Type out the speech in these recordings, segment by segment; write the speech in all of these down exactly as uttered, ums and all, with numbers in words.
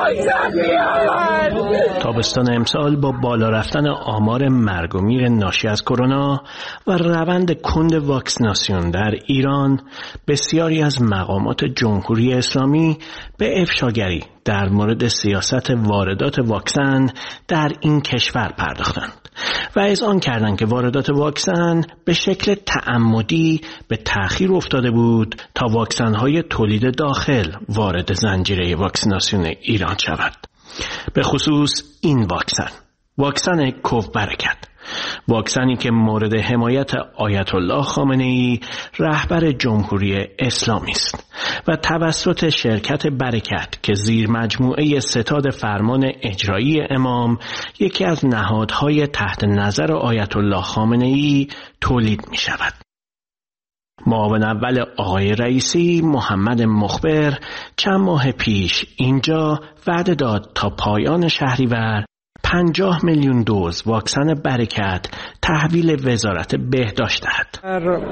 تابستان امسال با بالا رفتن آمار مرگ و میر ناشی از کرونا و روند کند واکسیناسیون در ایران، بسیاری از مقامات جمهوری اسلامی به افشاگری در مورد سیاست واردات واکسن در این کشور پرداختند و اذعان کردند که واردات واکسن به شکل تعمدی به تأخیر افتاده بود تا واکسن‌های تولید داخل وارد زنجیره واکسیناسیون ایران شود. به خصوص این واکسن، واکسن کووبرکت، واکسنی که مورد حمایت آیت الله خامنه‌ای رهبر جمهوری اسلامی است و توسط شرکت برکت که زیر مجموعه ستاد فرمان اجرایی امام، یکی از نهادهای تحت نظر آیت الله خامنه‌ای، تولید می شود. معاون اول آقای رئیسی محمد مخبر چند ماه پیش اینجا وعده داد تا پایان شهریور پنجاه میلیون دوز واکسن برکت تحویل وزارت بهداشت دهد. در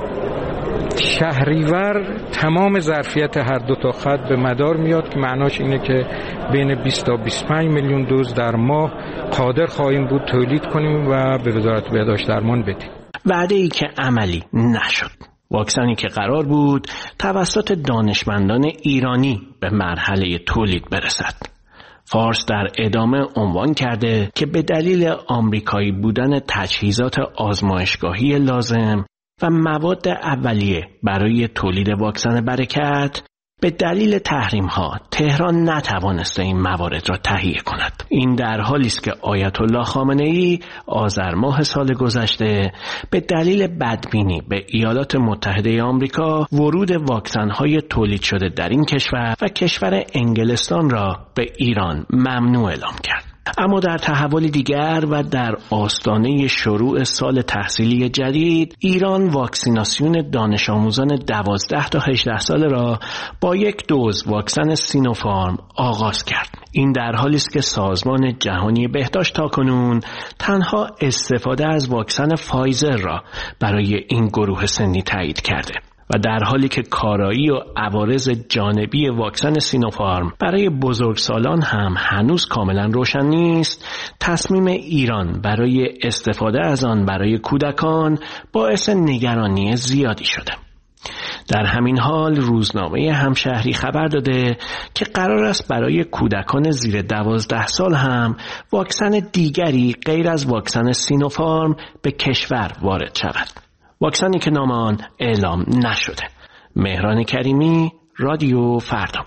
شهریور تمام ظرفیت هر دو تا خط به مدار میاد که معناش اینه که بین بیست تا بیست و پنج میلیون دوز در ماه قادر خواهیم بود تولید کنیم و به وزارت بهداشت درمان بدیم. وعده ای که عملی نشد. واکسنی که قرار بود توسط دانشمندان ایرانی به مرحله تولید برسد. فارس در ادامه عنوان کرده که به دلیل آمریکایی بودن تجهیزات آزمایشگاهی لازم و مواد اولیه برای تولید واکسن برکت، به دلیل تحریم‌ها تهران نتوانسته این موارد را تهیه کند. این در حالی است که آیت الله خامنه‌ای آذر ماه سال گذشته به دلیل بدبینی به ایالات متحده آمریکا ورود واکسن‌های تولید شده در این کشور و کشور انگلستان را به ایران ممنوع اعلام کرد. اما در تحول دیگر و در آستانه شروع سال تحصیلی جدید، ایران واکسیناسیون دانش آموزان دوازده تا هجده ساله را با یک دوز واکسن سینوفارم آغاز کرد. این در حالی است که سازمان جهانی بهداشت تاکنون تنها استفاده از واکسن فایزر را برای این گروه سنی تایید کرده و در حالی که کارایی و عوارض جانبی واکسن سینوفارم برای بزرگسالان هم هنوز کاملا روشن نیست، تصمیم ایران برای استفاده از آن برای کودکان باعث نگرانی زیادی شده. در همین حال روزنامه همشهری خبر داده که قرار است برای کودکان زیر دوازده سال هم واکسن دیگری غیر از واکسن سینوفارم به کشور وارد شود. واکسنی که نام آن اعلام نشده. مهران کریمی، رادیو فردا.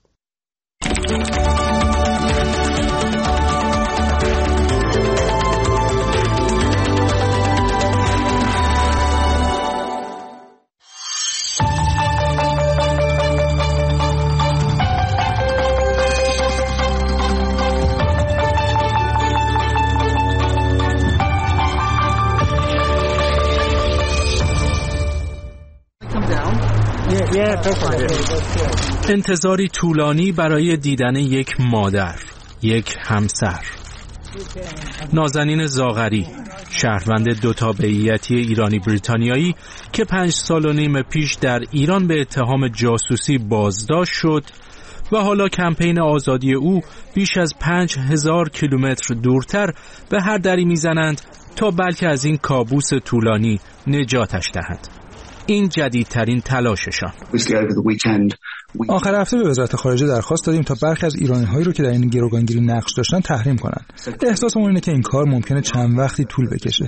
انتظاری طولانی برای دیدن یک مادر، یک همسر. نازنین زاغری، شهروند دو تابعیتی ایرانی بریتانیایی که پنج سال و نیم پیش در ایران به اتهام جاسوسی بازداشت شد و حالا کمپین آزادی او بیش از پنج هزار کیلومتر دورتر به هر دری میزنند تا بلکه از این کابوس طولانی نجاتش دهند. این جدیدترین تلاششان. آخر هفته به وزارت خارجه درخواست دادیم تا برخی از ایرانی‌هایی رو که در این گروگانگیری نقش داشتن تحریم کنن. احساسمون اینه که این کار ممکنه چند وقتی طول بکشه.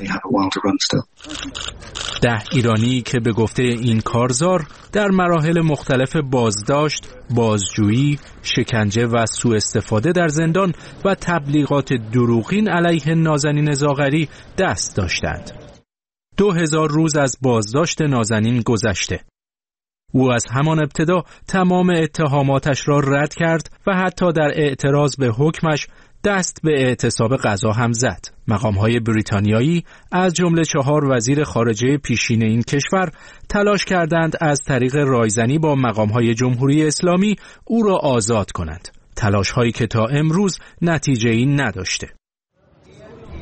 ده ایرانی که به گفته این کارزار در مراحل مختلف بازداشت، بازجویی، شکنجه و سوء استفاده در زندان و تبلیغات دروغین علیه نازنین زاغری دست داشتند. دو هزار روز از بازداشت نازنین گذشته. او از همان ابتدا تمام اتهاماتش را رد کرد و حتی در اعتراض به حکمش دست به اعتصاب قضا هم زد. مقام‌های بریتانیایی از جمله چهار وزیر خارجه پیشین این کشور تلاش کردند از طریق رایزنی با مقام‌های جمهوری اسلامی او را آزاد کنند. تلاش‌هایی که تا امروز نتیجه‌ای نداشته.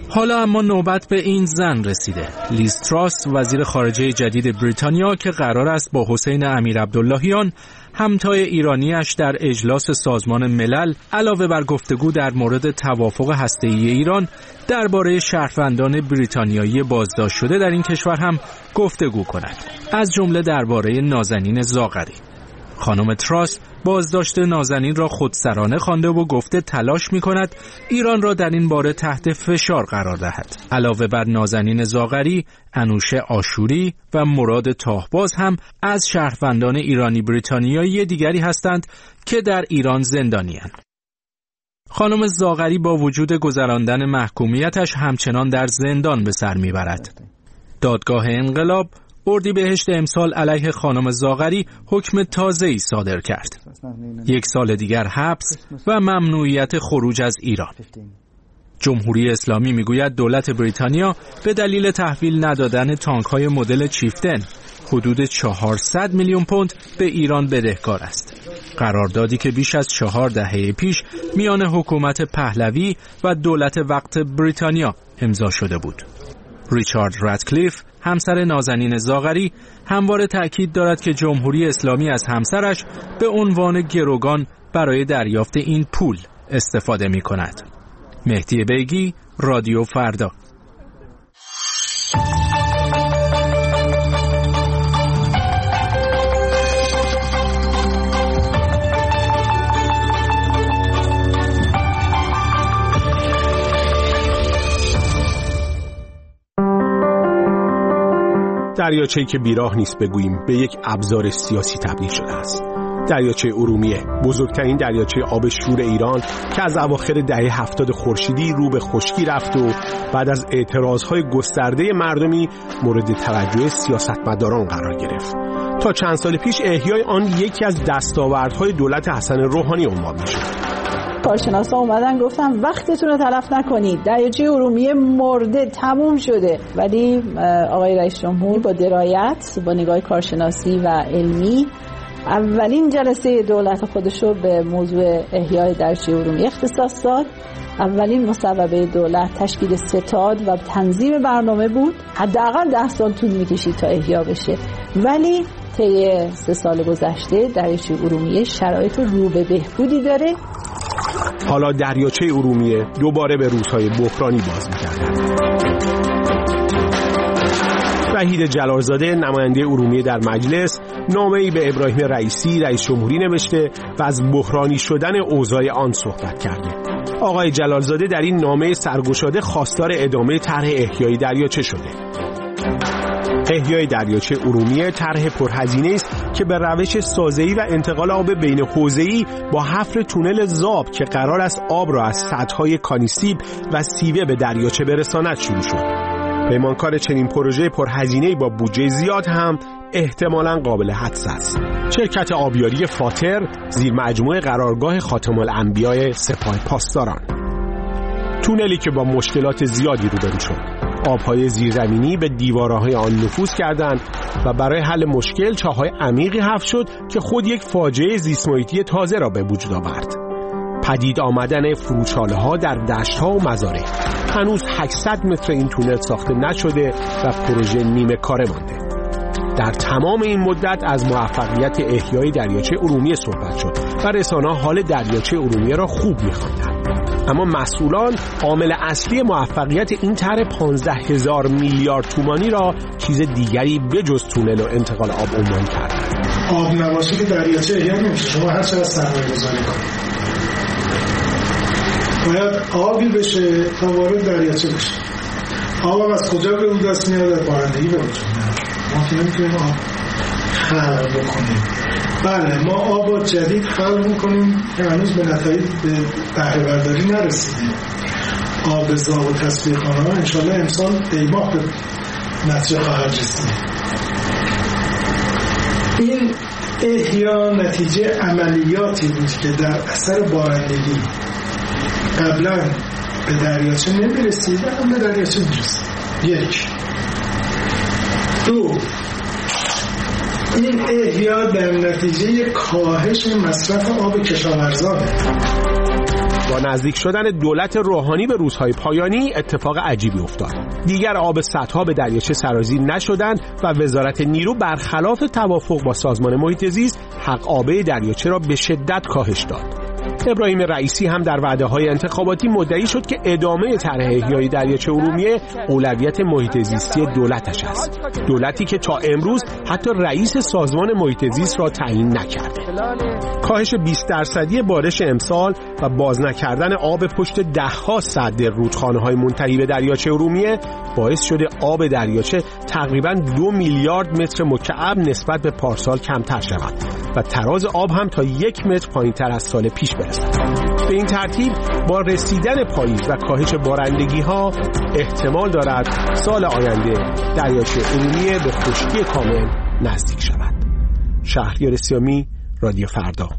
حالا اما نوبت به این زن رسیده. لیز تراس، وزیر خارجه جدید بریتانیا که قرار است با حسین امیر عبداللهیان همتای ایرانیش در اجلاس سازمان ملل علاوه بر گفتگو در مورد توافق هسته‌ای ایران درباره شهروندان بریتانیایی بازداشت شده در این کشور هم گفتگو کند، از جمله درباره نازنین زاغری. خانم تراس بازداشت نازنین را خودسرانه خوانده و گفته تلاش می‌کند ایران را در این باره تحت فشار قرار دهد. علاوه بر نازنین زاغری، انوشه آشوری و مراد تاهباز هم از شهروندان ایرانی بریتانیایی دیگری هستند که در ایران زندانی‌اند. خانم زاغری با وجود گذراندن محکومیتش همچنان در زندان به سر می‌برد. دادگاه انقلاب اردیبهشت امسال علیه خانم زاغری حکم تازه‌ای صادر کرد. یک سال دیگر حبس و ممنوعیت خروج از ایران. جمهوری اسلامی میگوید دولت بریتانیا به دلیل تحویل ندادن تانک‌های مدل چیفتن حدود چهارصد میلیون پوند به ایران بدهکار است. قراردادی که بیش از چهار دهه پیش میان حکومت پهلوی و دولت وقت بریتانیا امضا شده بود. ریچارد رادکلیف، همسر نازنین زاغری، همواره تأکید دارد که جمهوری اسلامی از همسرش به عنوان گروگان برای دریافت این پول استفاده می کند. مهدی بیگی، رادیو فردا. دریاچه‌ای که بیراه نیست بگوییم به یک ابزار سیاسی تبدیل شده است. دریاچه ارومیه، بزرگترین دریاچه آب شور ایران که از اواخر دهه هفتاد خورشیدی رو به خشکی رفت و بعد از اعتراضهای گسترده مردمی مورد توجه سیاستمداران قرار گرفت. تا چند سال پیش احیای آن یکی از دستاوردهای دولت حسن روحانی عنوان می‌شد. کارشناسا اومدن گفتن وقتتون رو تلف نکنید، دریاچه ارومیه مرده، تموم شده. ولی آقای رئیس جمهور با درایت، با نگاه کارشناسی و علمی اولین جلسه دولت خودش رو به موضوع احیای دریاچه ارومیه اختصاص داد. اولین مصوبه دولت تشکیل ستاد و تنظیم برنامه بود. حداقل ده سال طول می‌کشید تا احیا بشه، ولی طی سه سال گذشته دریاچه ارومیه شرایط رو به بهبودی داره. حالا دریاچه ارومیه دوباره به روزهای بحرانی باز می‌گردد. وحید جلالزاده، نماینده ارومیه در مجلس، نامه‌ای به ابراهیم رئیسی رئیس جمهوری نوشته و از بحرانی شدن اوضاع آن صحبت کرده. آقای جلالزاده در این نامه سرگشاده خواستار ادامه طرح احیای دریاچه شده. احیای دریاچه ارومیه طرح پرهزینه است که به روش سازه‌ای و انتقال آب بین حوزه‌ای با حفر تونل زاب که قرار است آب را از سدهای کانیسیب و سیوه به دریاچه برساند شروع شد. پیمانکار چنین پروژه پرهزینه‌ای با بودجه زیاد هم احتمالاً قابل حدس است. شرکت آبیاری فاتر زیر مجموعه قرارگاه خاتم الانبیاء سپاه پاسداران. تونلی که با مشکلات زیادی روبرو شد. آبهای زیرزمینی به دیوارهای آن نفوذ کردند و برای حل مشکل چاه‌های عمیقی حفر شد که خود یک فاجعه زیست‌محیطی تازه را به وجود آورد. پدید آمدن فروچاله‌ها در دشت‌ها و مزارع. هنوز هشتصد متر این تونل ساخته نشده و پروژه نیمه کاره مانده. در تمام این مدت از موفقیت احیای دریاچه ارومیه صحبت شد و رسانه‌ها حال دریاچه ارومیه را خوب می‌خواندند. اما مسئولان عامل اصلی موفقیت این طرح پانزده هزار میلیارد تومانی را چیز دیگری بجز تونل و انتقال آب عنوان کردند. آب نباشه که دریاچه احیا نمیشه. شما هر چقدر سرمایه‌گذاری کنید باید آبی بشه تا وارد دریاچه بشه. آب از کجا به اون دست میاد؟ از بارندگی به وجود میاد. ما که نمیتونیم آب خلق بکنیم. بله ما آب جدید خلق میکنیم که هنوز به نتایج به بهره برداری نرسیدیم. آب زاب و تصفیه خانه ها انشالله امسال دیماه به نتیجه خواهد رسید. این احیا نتیجه عملیاتی بود که در اثر بارندگی قبلا به دریاچه نمیرسید و هم به دریاچه میرسید. یک دو این احیا در نتیجه کاهش مصرف آب کشاورزانه. با نزدیک شدن دولت روحانی به روزهای پایانی اتفاق عجیبی افتاد. دیگر آب سدها به دریاچه سرازیر نشدند و وزارت نیرو برخلاف توافق با سازمان محیط زیست حق آبه دریاچه را به شدت کاهش داد. ابراهیم رئیسی هم در وعده‌های انتخاباتی مدعی شد که ادامه طرح احیای دریاچه ارومیه اولویت محیط زیستی دولتش است. دولتی که تا امروز حتی رئیس سازمان محیط زیست را تعیین نکرده. کاهش بیست درصدی بارش امسال و باز نکردن آب پشت ده‌ها سد رودخانه‌های منتهی به دریاچه ارومیه باعث شده آب دریاچه تقریباً دو میلیارد متر مکعب نسبت به پارسال کمتر شود و تراز آب هم تا یک متر پایین‌تر از سال پیش برسد. به این ترتیب با رسیدن پاییز و کاهش بارندگی‌ها احتمال دارد سال آینده دریاچه ارومیه به خشکی کامل نزدیک شود. شهریار سیامی، رادیو فردا.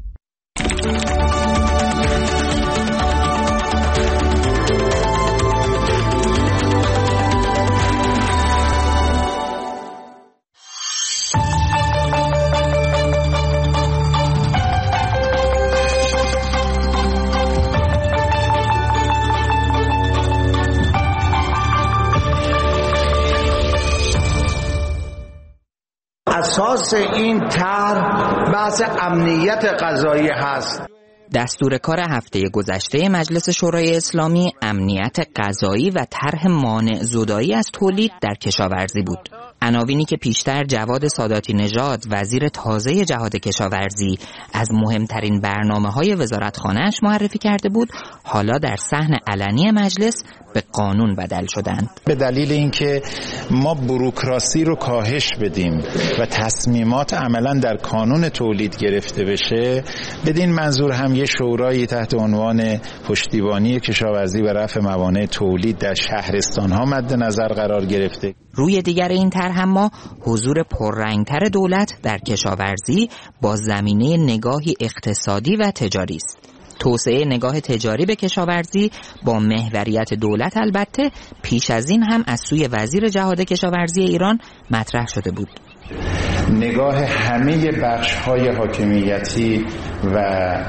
اساس این طرح بحث امنیت غذایی هست. دستور کار هفته گذشته مجلس شورای اسلامی امنیت غذایی و طرح مانع زدایی از تولید در کشاورزی بود. عناوینی که پیشتر جواد ساداتی نژاد وزیر تازه جهاد کشاورزی از مهمترین برنامه‌های وزارتخانه‌اش معرفی کرده بود، حالا در صحن علنی مجلس به قانون بدل شدند. به دلیل اینکه ما بوروکراسی رو کاهش بدیم و تصمیمات عملاً در کانون تولید گرفته بشه، بدین منظور هم یه شورایی تحت عنوان پشتیبانی کشاورزی و رفع موانع تولید در شهرستان‌ها مد نظر قرار گرفته. روی دیگر این طرح هم ما حضور پررنگتر دولت در کشاورزی با زمینه نگاهی اقتصادی و تجاری است. توسعه نگاه تجاری به کشاورزی با محوریت دولت البته پیش از این هم از سوی وزیر جهاد کشاورزی ایران مطرح شده بود. نگاه همه بخش‌های حاکمیتی و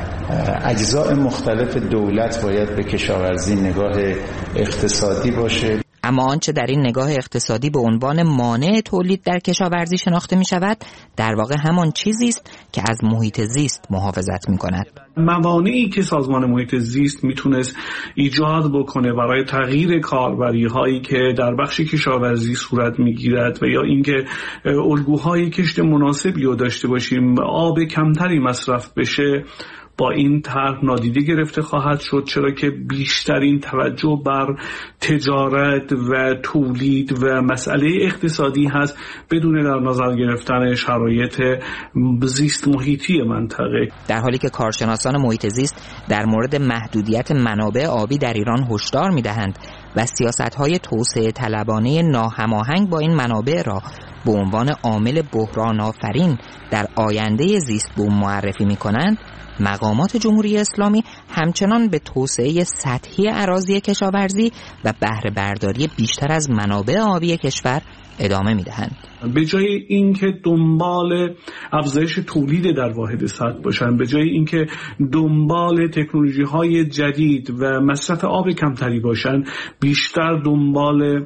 اجزاء مختلف دولت باید به کشاورزی نگاه اقتصادی باشه. اما آنچه در این نگاه اقتصادی به عنوان مانع تولید در کشاورزی شناخته می شود در واقع همان چیزی است که از محیط زیست محافظت می کند. موانعی که سازمان محیط زیست میتونست ایجاد بکنه برای تغییر کاربری هایی که در بخش کشاورزی صورت میگیرد و یا اینکه الگوهای کشت مناسبی رو داشته باشیم، آب کمتری مصرف بشه، با این طرح نادیده گرفته خواهد شد، چرا که بیشترین توجه بر تجارت و تولید و مسئله اقتصادی هست بدون در نظر گرفتن شرایط زیست محیطی منطقه. در حالی که کارشناسان محیط زیست در مورد محدودیت منابع آبی در ایران هشدار می‌دهند و سیاست‌های توسعه طلبانه ناهماهنگ با این منابع را به عنوان عامل بحران آفرین در آینده زیست بوم معرفی می‌کنند، مقامات جمهوری اسلامی همچنان به توسعه سطحی اراضی کشاورزی و بهره برداری بیشتر از منابع آبی کشور ادامه میدهند. به جای اینکه دنبال افزایش تولید در واحد سد باشن، به جای اینکه دنبال تکنولوژی های جدید و مصرف آب کمتری باشن، بیشتر دنبال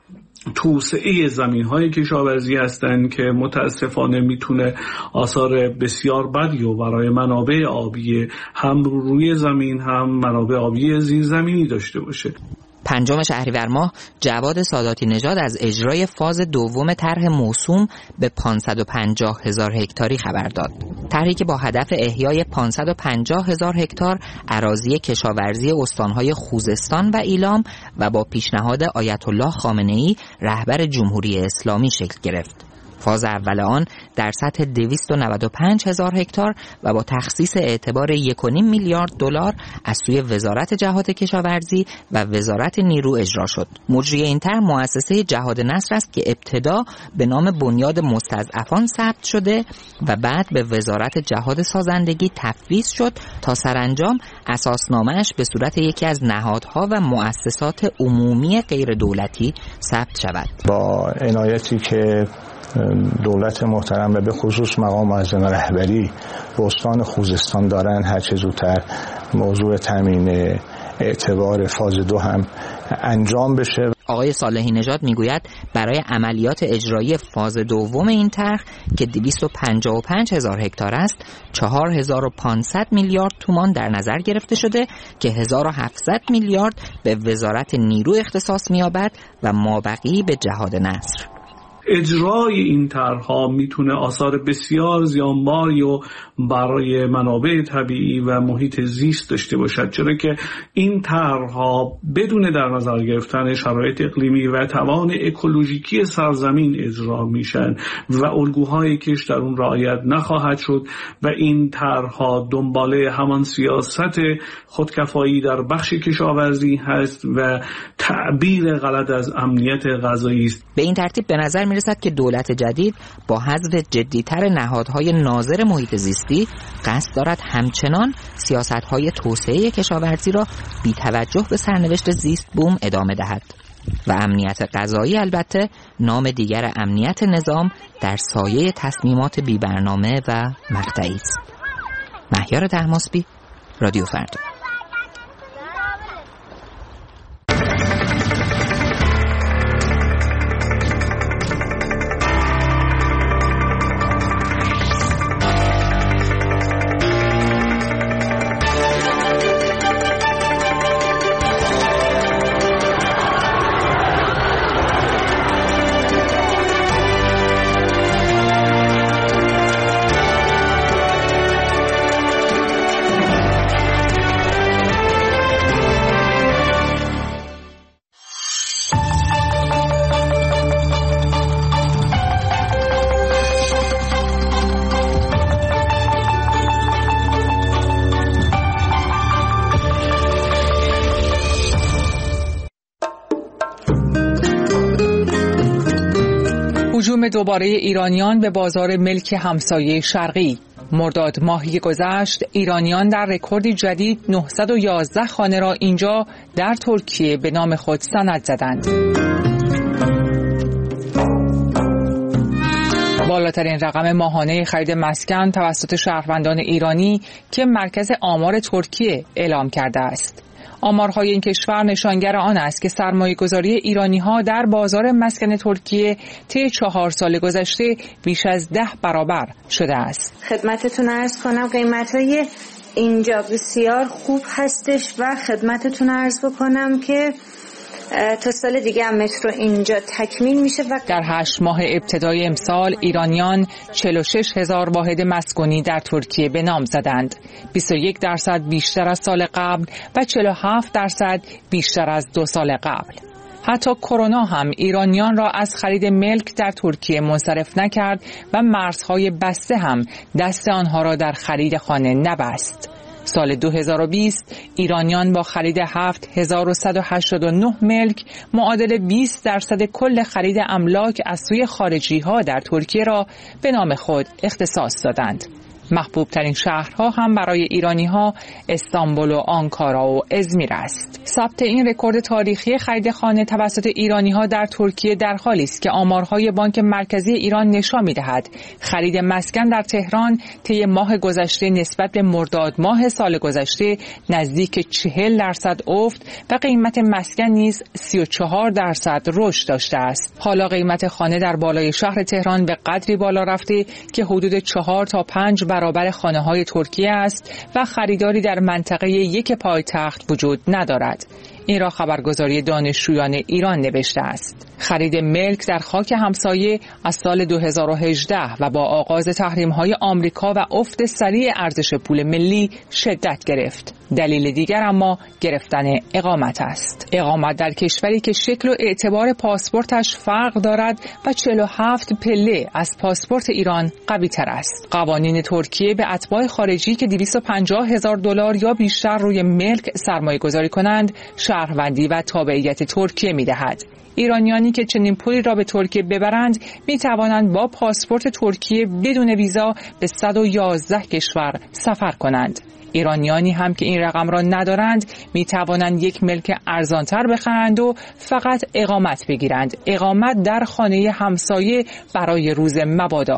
توسعه زمین‌های کشاورزی هستند که متاسفانه میتونه آثار بسیار بدی و برای منابع آبی هم روی زمین هم منابع آبی زیرزمینی داشته باشه. پنجم شهریور ماه جواد ساداتی نژاد از اجرای فاز دوم طرح موسوم به پانصد و پنجاه هزار هکتاری خبر داد. طرحی که با هدف احیای پانصد و پنجاه هزار هکتار اراضی کشاورزی استانهای خوزستان و ایلام و با پیشنهاد آیت الله خامنه‌ای رهبر جمهوری اسلامی شکل گرفت. فاز اول آن در سطح دویست و نود و پنج هزار هکتار و با تخصیص اعتبار یک و نیم میلیارد دلار از سوی وزارت جهاد کشاورزی و وزارت نیرو اجرا شد. مجری این طرح مؤسسه جهاد نصر است که ابتدا به نام بنیاد مستضعفان ثبت شده و بعد به وزارت جهاد سازندگی تفویض شد تا سرانجام اساسنامه‌اش به صورت یکی از نهادها و مؤسسات عمومی غیر دولتی ثبت شود. با عنایتی که دولت محترم و به خصوص مقام معظم رهبری به استان خوزستان دارن، هر چه زودتر موضوع تامین اعتبار فاز دو هم انجام بشه. آقای صالحی نژاد میگوید برای عملیات اجرایی فاز دوم این طرح که دویست و پنجاه و پنج هزار هکتار است چهار هزار و پانصد میلیارد تومان در نظر گرفته شده که هزار و هفتصد میلیارد به وزارت نیرو اختصاص می‌یابد و مابقی به جهاد نصر. اجرای این طرح‌ها میتونه آثار بسیار زیانباری و برای منابع طبیعی و محیط زیست داشته باشد، چرا که این طرح‌ها بدون در نظر گرفتن شرایط اقلیمی و توان اکولوژیکی سرزمین اجرا میشن و الگوهای کشت در اون رعایت نخواهد شد و این طرح‌ها دنباله همان سیاست خودکفایی در بخش کشاورزی هست و تعبیر غلط از امنیت غذایی است. به این ترتیب به نظر میرسد که دولت جدید با حذف جدی‌تر نهادهای ناظر محیط زیستی قصد دارد همچنان سیاست‌های توسعه کشاورزی را بی توجه به سرنوشت زیست بوم ادامه دهد و امنیت غذایی البته نام دیگر امنیت نظام در سایه تصمیمات بی برنامه و مقطعی است. مهیار طهماسبی، رادیو فردا. هجوم دوباره ایرانیان به بازار ملک همسایه شرقی. مرداد ماهی گذشت ایرانیان در رکوردی جدید نهصد و یازده خانه را اینجا در ترکیه به نام خود سند زدند. بالاترین رقم ماهانه خرید مسکن توسط شهروندان ایرانی که مرکز آمار ترکیه اعلام کرده است. آمارهای این کشور نشانگر آن است که سرمایه‌گذاری ایرانی‌ها در بازار مسکن ترکیه طی چهار سال گذشته بیش از ده برابر شده است. خدمتتون عرض کنم قیمت‌های اینجا بسیار خوب هستش و خدمتتون عرض بکنم که تا سال دیگه هم مترو اینجا تکمیل میشه. و در هشت ماه ابتدای امسال ایرانیان چهل و شش هزار واحد مسکونی در ترکیه به نام زدند، بیست و یک درصد بیشتر از سال قبل و چهل و هفت درصد بیشتر از دو سال قبل. حتی کرونا هم ایرانیان را از خرید ملک در ترکیه منصرف نکرد و مرزهای بسته هم دست آنها را در خرید خانه نبست. سال دو هزار و بیست ایرانیان با خرید هفت هزار و صد و هشتاد و نه ملک معادل بیست درصد کل خرید املاک از سوی خارجی ها در ترکیه را به نام خود اختصاص دادند. محبوب ترین شهرها هم برای ایرانی ها استانبول و آنکارا و ازمیر است. ثبت این رکورد تاریخی خرید خانه توسط ایرانی ها در ترکیه در حالی است که آمارهای بانک مرکزی ایران نشان می‌دهد خرید مسکن در تهران طی ماه گذشته نسبت به مرداد ماه سال گذشته نزدیک چهل درصد افت و قیمت مسکن نیز سی و چهار درصد رشد داشته است. حالا قیمت خانه در بالای شهر تهران به قدری بالا رفته که حدود چهار تا پنج برابر خانه‌های ترکیه است و خریداری در منطقه یک پایتخت وجود ندارد. این را خبرگزاری دانشجویان ایران نوشته است. خرید ملک در خاک همسایه از سال دو هزار و هجده و با آغاز تحریم‌های آمریکا و افت سریع ارزش پول ملی شدت گرفت. دلیل دیگر اما گرفتن اقامت است. اقامت در کشوری که شکل و اعتبار پاسپورتش فرق دارد و چهل و هفت پله از پاسپورت ایران قوی تر است. قوانین ترکیه به اتباع خارجی که دویست و پنجاه هزار دلار یا بیشتر روی ملک سرمایه گذاری کنند شهروندی و تابعیت ترکیه می دهد. ایرانیانی که چنین پولی را به ترکیه ببرند می توانند با پاسپورت ترکیه بدون ویزا به صد و یازده کشور سفر کنند. ایرانیانی هم که این رقم را ندارند می توانند یک ملک ارزانتر بخرند و فقط اقامت بگیرند. اقامت در خانه همسایه برای روز مبادا.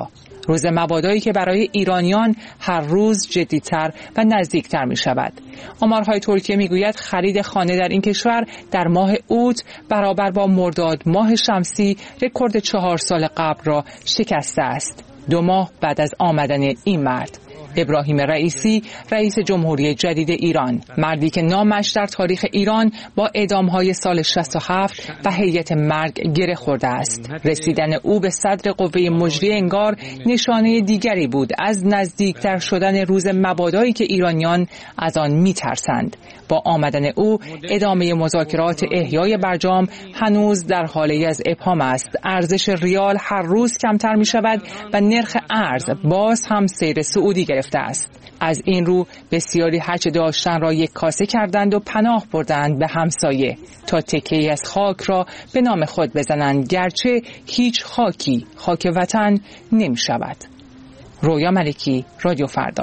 روز مبادایی که برای ایرانیان هر روز جدی‌تر و نزدیکتر می شود. آمارهای ترکیه می گوید خرید خانه در این کشور در ماه اوت برابر با مرداد ماه شمسی رکورد چهار سال قبل را شکسته است. دو ماه بعد از آمدن این مرد، ابراهیم رئیسی، رئیس جمهوری جدید ایران، مردی که نامش در تاریخ ایران با اعدام‌های سال شصت و هفت و هیئت مرگ گره خورده است. رسیدن او به صدر قوه مجریه انگار نشانه دیگری بود از نزدیکتر شدن روز مبادایی که ایرانیان از آن می‌ترسند. با آمدن او ادامه مذاکرات احیای برجام هنوز در حالی از ابهام است. ارزش ریال هر روز کمتر می‌شود و نرخ ارز باز هم سیر صعودی گرفته است. از این رو بسیاری هرچه داشتن را یک کاسه کردند و پناه بردند به همسایه تا تکه‌ای از خاک را به نام خود بزنند، گرچه هیچ خاکی خاک وطن نمی شود. رویا ملکی، رادیو فردا.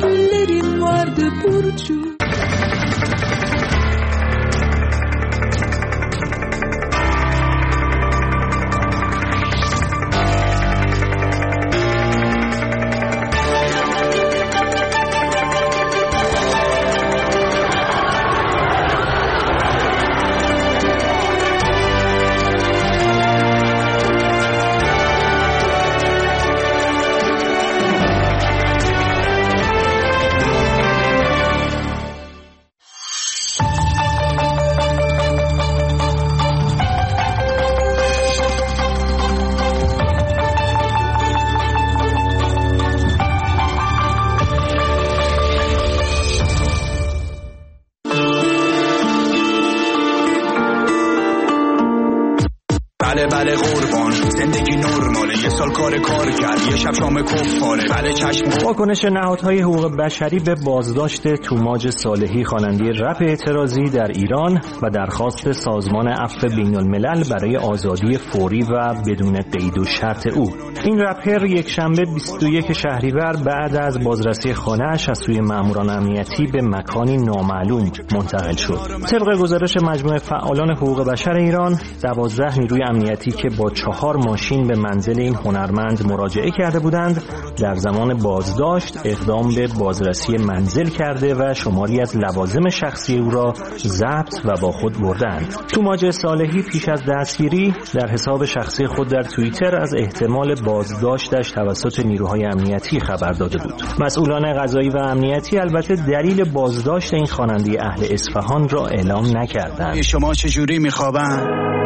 بله بله قربان، زندگی نرماله، یه سال کار کار کرد، یه شب شام کفاره، بله چشم. واکنش نهادهای حقوق بشری به بازداشت توماج صالحی خواننده رپ اعتراضی در ایران و درخواست سازمان عفو بین‌الملل برای آزادی فوری و بدون قید و شرط او. این رپر یک شنبه بیست و یک شهریور بعد از بازرسی خانه‌اش از سوی ماموران امنیتی به مکانی نامعلوم منتقل شد. طبق گزارش مجموعه فعالان حقوق بشر ایران، دوازده نیروی امنیتی که با چهار ماشین به منزل این هنرمند مراجعه کرده بودند، در زمان بازداشت اقدام به بازرسی منزل کرده و شماری از لوازم شخصی او را ضبط و با خود بردند. توماج صالحی پیش از دستگیری در حساب شخصی خود در توییتر از احتمال بازداشتش توسط نیروهای امنیتی خبر داده بود. مسئولان قضایی و امنیتی البته دلیل بازداشت این خواننده اهل اصفهان را اعلام نکردند. شما چجوری میخوابن؟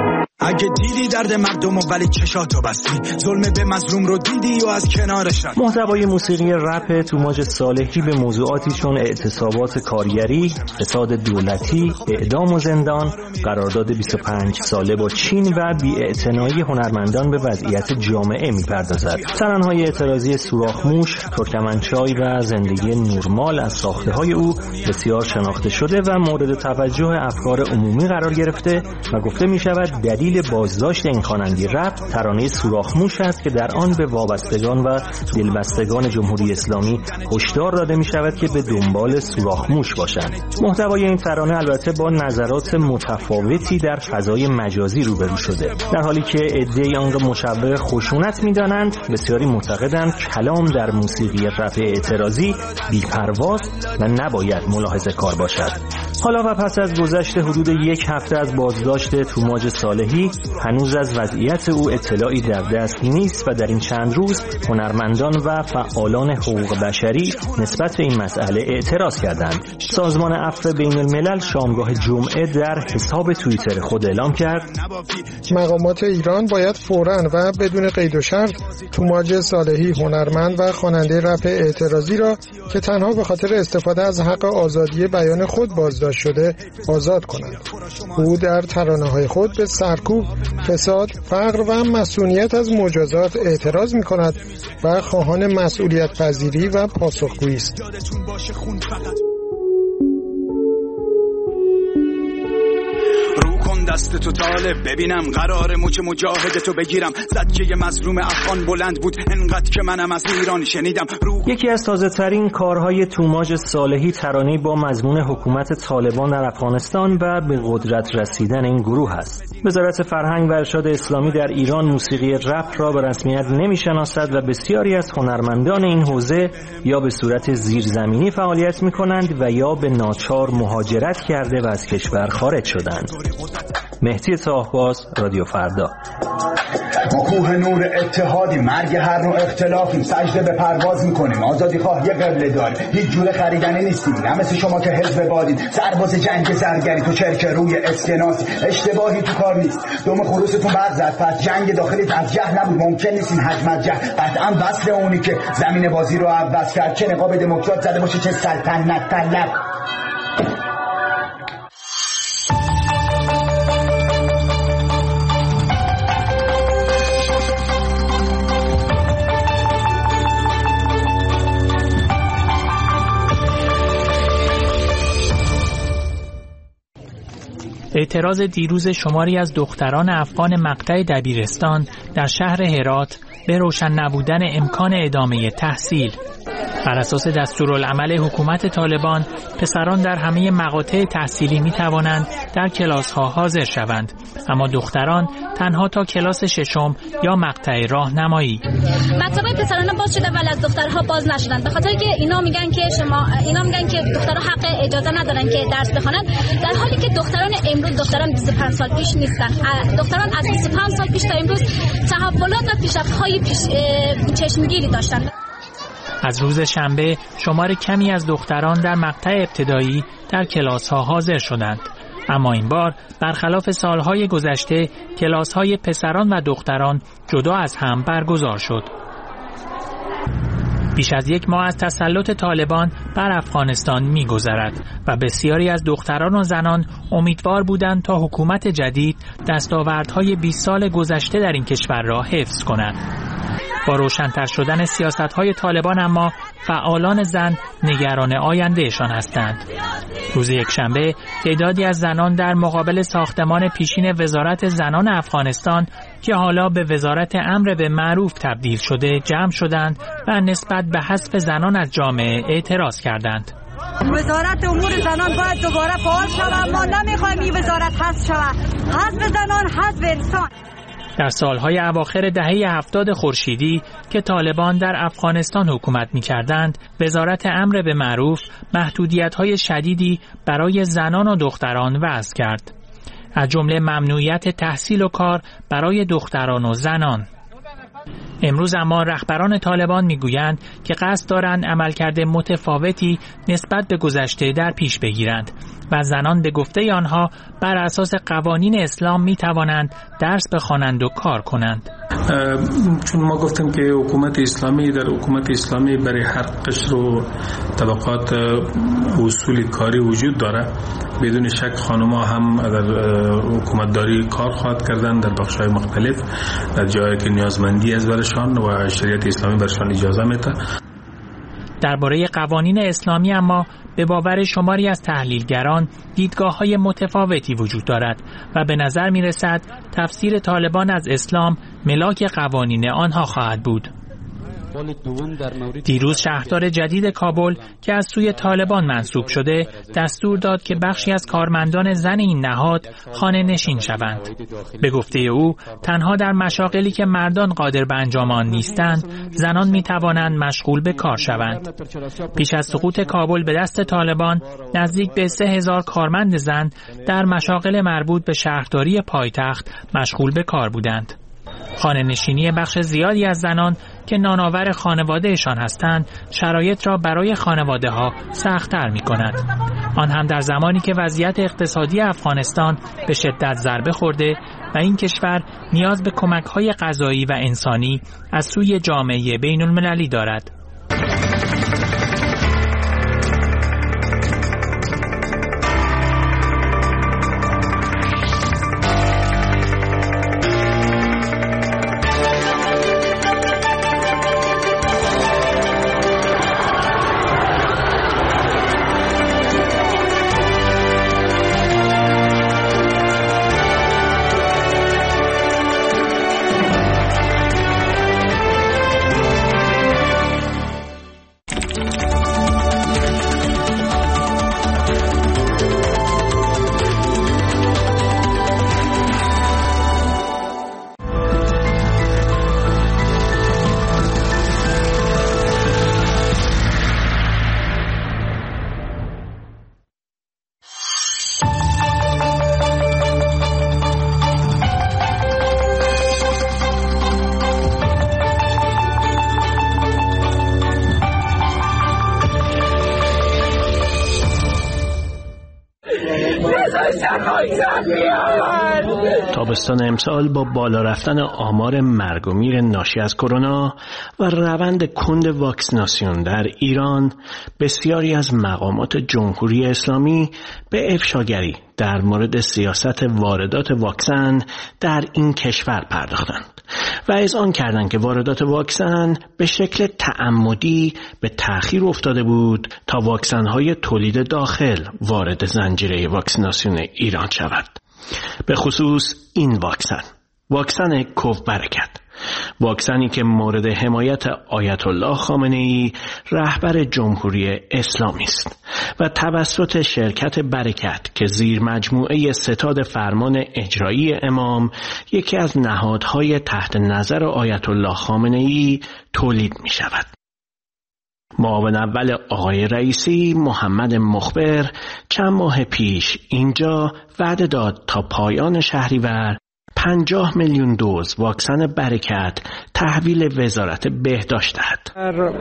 اگه دیدی درد مردم و ولی چشاتو بستی، ظلم به مظلوم رو دیدی و از کنارش رفتی. محتوای موسیقی رپ توماج صالحی به موضوعاتی چون اعتصابات کارگری، فساد دولتی، اعدام و زندان، قرارداد بیست و پنج ساله با چین و بی‌اعتنایی هنرمندان به وضعیت جامعه میپردازد. ترانه‌های اعتراضی سوراخ‌موش، ترکمنچای و زندگی نورمال از ساخته‌های او بسیار شناخته شده و مورد توجه افکار عمومی قرار گرفته و گفته می‌شود دلیل بازداشت این خواننده رپ ترانه سوراخ‌موش است که در آن به وابستگان و دلبستگان جمهوری اسلامی هشدار داده می شود که به دنبال سوراخ‌موش باشند. محتوای این ترانه البته با نظرات متفاوتی در فضای مجازی روبرو شده. در حالی که عده‌ای آن را مشوق خشونت می‌دانند، بسیاری معتقدند کلام در موسیقی رپ اعتراضی بی‌پرواست و نباید ملاحظه کار باشد. حالا و پس از گذشت حدود یک هفته از بازداشت توماج صالحی، هنوز از وضعیت او اطلاعی در دست نیست و در این چند روز هنرمندان و فعالان حقوق بشری نسبت به این مسئله اعتراض کردند. سازمان عفو بین‌الملل شامگاه جمعه در حساب توییتر خود اعلام کرد: مقامات ایران باید فوراً و بدون قید و شرط توماج صالحی هنرمند و خواننده رپ اعتراضی را که تنها به خاطر استفاده از حق آزادی بیان خود بازداشت شده آزاد کنند. او در ترانه‌های خود به سرکوب، فساد، فقر و مسئولیت از مجازات اعتراض می‌کند و خواهان مسئولیت پذیری و پاسخگویی است. دست تو طالب ببینم قرار مچ مجاهد تو بگیرم. زدگه مظلوم افغان بلند بود انقدر که منم از ایران شنیدم. رو... یکی از تازه ترین کارهای توماج صالحی ترانه‌ای با مضمون حکومت طالبان در افغانستان و به قدرت رسیدن این گروه است. وزارت فرهنگ و ارشاد اسلامی در ایران موسیقی رپ را به رسمیت نمی‌شناسد و بسیاری از هنرمندان این حوزه یا به صورت زیرزمینی فعالیت می‌کنند و یا به ناچار مهاجرت کرده و از کشور خارج شدند. مهدی تاهباز، رادیو فردا. کوه نور اتحادی، مرگ هر نوع اختلافیم، سجده به پرواز میکنیم، آزادی خواهی قبله داریم، هیچ جور خریدنی نیستیم، نه مثل شما که حزب بادیم، سرباز جنگ زرگری تو چرک روی اسکناسی، اشتباهی تو کار نیست، دوم خروستون بعد زد، پس جنگ داخلی از جهل نبود، ممکن نیست این حجم از جهل، قطعا وصل اونی که زمین بازی رو عوض کرد، چه نقاب دموکرات زده باشه چه سلطنت طلب. اعتراض دیروز شماری از دختران افغان مقطع دبیرستان در شهر هرات به روشن نبودن امکان ادامه تحصیل. بر اساس دستورالعمل حکومت طالبان، پسران در همه مقاطع تحصیلی می توانند در کلاس ها حاضر شوند، اما دختران تنها تا کلاس ششم یا مقطع راهنمایی. مکتب پسران باز شده ولی از دخترها باز نشدند، به خاطر که اینا میگن که شما اینا میگن که دخترها حق اجازه ندارن که درس بخوانند، در حالی که دختران امروز دختران بیست و پنج سال پیش نیستن. دختران از بیست و پنج سال پیش تا امروز تحولات و پیشرفت‌های پیش چشمگیری داشتند. از روز شنبه شمار کمی از دختران در مقطع ابتدایی در کلاس‌ها حاضر شدند، اما این بار برخلاف سالهای گذشته کلاس‌های پسران و دختران جدا از هم برگزار شد. بیش از یک ماه از تسلط طالبان بر افغانستان می‌گذرد و بسیاری از دختران و زنان امیدوار بودند تا حکومت جدید دستاوردهای بیست سال گذشته در این کشور را حفظ کند. با روشن‌تر شدن سیاست‌های طالبان اما فعالان زن نگران آیندهشان هستند. روز یکشنبه تعدادی از زنان در مقابل ساختمان پیشین وزارت زنان افغانستان که حالا به وزارت امر به معروف تبدیل شده جمع شدند و نسبت به حذف زنان از جامعه اعتراض کردند. وزارت امور زنان باید دوباره فعال شود. ما نمیخوایم این وزارت حذف شود. حذف زنان، حذف انسان. در سالهای اواخر دهه هفتاد خورشیدی که طالبان در افغانستان حکومت می‌کردند، وزارت امر به معروف محدودیت‌های شدیدی برای زنان و دختران وضع کرد، از جمله ممنوعیت تحصیل و کار برای دختران و زنان. امروز اما رهبران طالبان میگویند که قصد دارند عملکرد متفاوتی نسبت به گذشته در پیش بگیرند و زنان به گفته آنها بر اساس قوانین اسلام می توانند درس بخوانند و کار کنند. چون ما گفتیم که حکومت اسلامی در حکومت اسلامی برای هر قشر و طبقات اصول کاری وجود داره. بدون شک خانم‌ها هم در حکومتداری کار خواهد کردن در بخش‌های مختلف در جایی که نیازمندی از برشان و شریعت اسلامی برشان اجازه میده. درباره قوانین اسلامی اما به باور شماری از تحلیلگران دیدگاه‌های متفاوتی وجود دارد و به نظر می‌رسد تفسیر طالبان از اسلام ملاک قوانین آنها خواهد بود. دیروز شهردار جدید کابل که از سوی طالبان منصوب شده دستور داد که بخشی از کارمندان زن این نهاد خانه نشین شوند. به گفته او تنها در مشاغلی که مردان قادر به انجام آن نیستند زنان می توانند مشغول به کار شوند. پیش از سقوط کابل به دست طالبان نزدیک به سه هزار کارمند زن در مشاغل مربوط به شهرداری پایتخت مشغول به کار بودند. خانه نشینی بخش زیادی از زنان که نانآور خانوادهشان هستند شرایط را برای خانواده ها سخت‌تر می کند. آن هم در زمانی که وضعیت اقتصادی افغانستان به شدت ضربه خورده و این کشور نیاز به کمک‌های غذایی و انسانی از سوی جامعه بین المللی دارد. تابستان امسال با بالا رفتن آمار مرگ و میر ناشی از کرونا و روند کند واکسیناسیون در ایران، بسیاری از مقامات جمهوری اسلامی به افشاگری در مورد سیاست واردات واکسن در این کشور پرداختند و اذعان کردند که واردات واکسن به شکل تعمدی به تأخیر افتاده بود تا واکسن‌های تولید داخل وارد زنجیره واکسیناسیون ایران شود. به خصوص این واکسن، واکسن کووبرکت، واکسنی که مورد حمایت آیت الله خامنه‌ای رهبر جمهوری اسلامی است و توسط شرکت برکت که زیر مجموعه ستاد فرمان اجرایی امام، یکی از نهادهای تحت نظر آیت الله خامنه‌ای، تولید می شود. معاون اول آقای رئیسی محمد مخبر چند ماه پیش اینجا وعده داد تا پایان شهریور پنجاه میلیون دوز واکسن برکت تحویل وزارت بهداشت دهد. در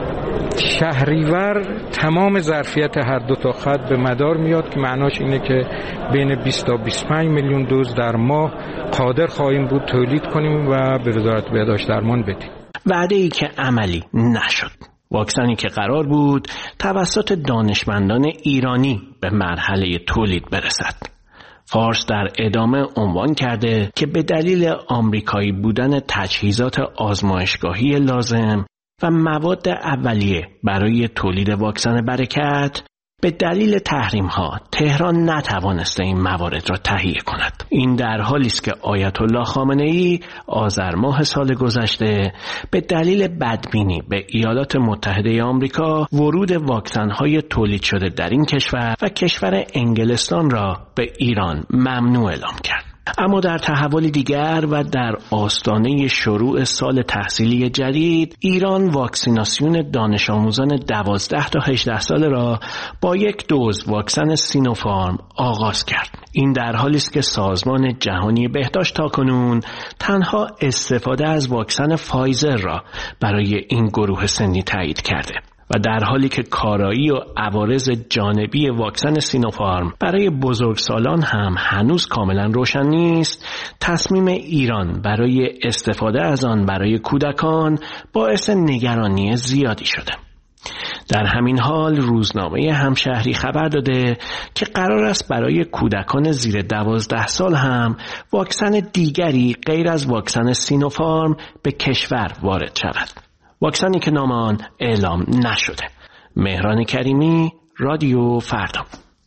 شهریور تمام ظرفیت هر دو تا خط به مدار میاد که معناش اینه که بین بیست تا بیست و پنج میلیون دوز در ماه قادر خواهیم بود تولید کنیم و به وزارت بهداشت درمان بدیم. وعده‌ای که عملی نشد. واکسنی که قرار بود توسط دانشمندان ایرانی به مرحله تولید برسد. فارس در ادامه عنوان کرده که به دلیل آمریکایی بودن تجهیزات آزمایشگاهی لازم و مواد اولیه برای تولید واکسن برکت، به دلیل تحریم‌ها تهران نتوانسته این موارد را تهیه کند. این در حالی است که آیت الله خامنه‌ای آذر ماه سال گذشته به دلیل بدبینی به ایالات متحده آمریکا ورود واکسن‌های تولید شده در این کشور و کشور انگلستان را به ایران ممنوع اعلام کرد. اما در تحول دیگر و در آستانه شروع سال تحصیلی جدید، ایران واکسیناسیون دانش آموزان دوازده تا هجده ساله را با یک دوز واکسن سینوفارم آغاز کرد. این در حالی است که سازمان جهانی بهداشت تاکنون تنها استفاده از واکسن فایزر را برای این گروه سنی تایید کرده و در حالی که کارایی و عوارض جانبی واکسن سینوفارم برای بزرگسالان هم هنوز کاملا روشن نیست، تصمیم ایران برای استفاده از آن برای کودکان باعث نگرانی زیادی شده. در همین حال روزنامه همشهری خبر داده که قرار است برای کودکان زیر دوازده سال هم واکسن دیگری غیر از واکسن سینوفارم به کشور وارد شود. واکسنی که نام آن اعلام نشده. مهران کریمی، رادیو فردا.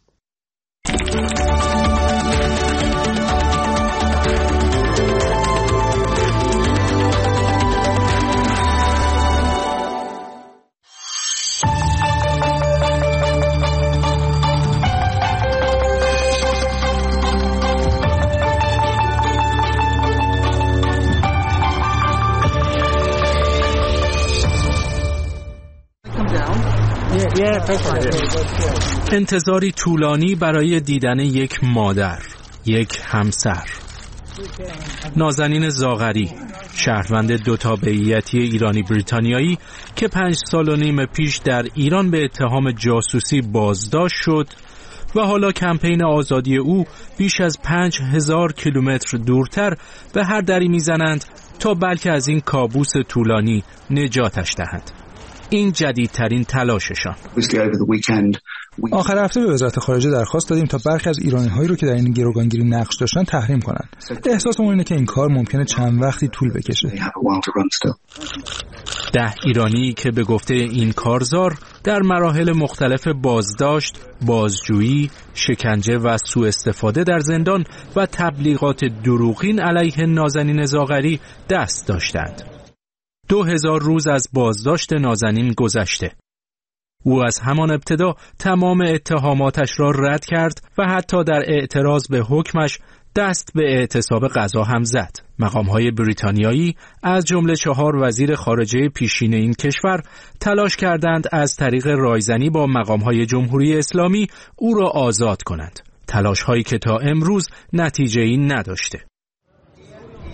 انتظاری طولانی برای دیدن یک مادر، یک همسر. نازنین زاغری، شهروند دو تابعیتی ایرانی بریتانیایی که پنج سال و نیم پیش در ایران به اتهام جاسوسی بازداشت شد و حالا کمپین آزادی او بیش از پنج هزار کیلومتر دورتر به هر دری میزنند تا بلکه از این کابوس طولانی نجاتش دهند. این جدیدترین تلاششان. آخر هفته به وزارت خارجه درخواست دادیم تا برخی از ایرانی‌هایی رو که در این گروگانگیری نقش داشتن تحریم کنن. احساسمون اینه که این کار ممکنه چند وقتی طول بکشه. ده ایرانی که به گفته این کارزار در مراحل مختلف بازداشت، بازجویی، شکنجه و سوء استفاده در زندان و تبلیغات دروغین علیه نازنین زاغری دست داشتند. دو هزار روز از بازداشت نازنین گذشته. او از همان ابتدا تمام اتهاماتش را رد کرد و حتی در اعتراض به حکمش دست به اعتصاب قضا هم زد. مقام‌های بریتانیایی از جمله چهار وزیر خارجه پیشین این کشور تلاش کردند از طریق رایزنی با مقام‌های جمهوری اسلامی او را آزاد کنند. تلاش‌هایی که تا امروز نتیجه‌ای نداشته.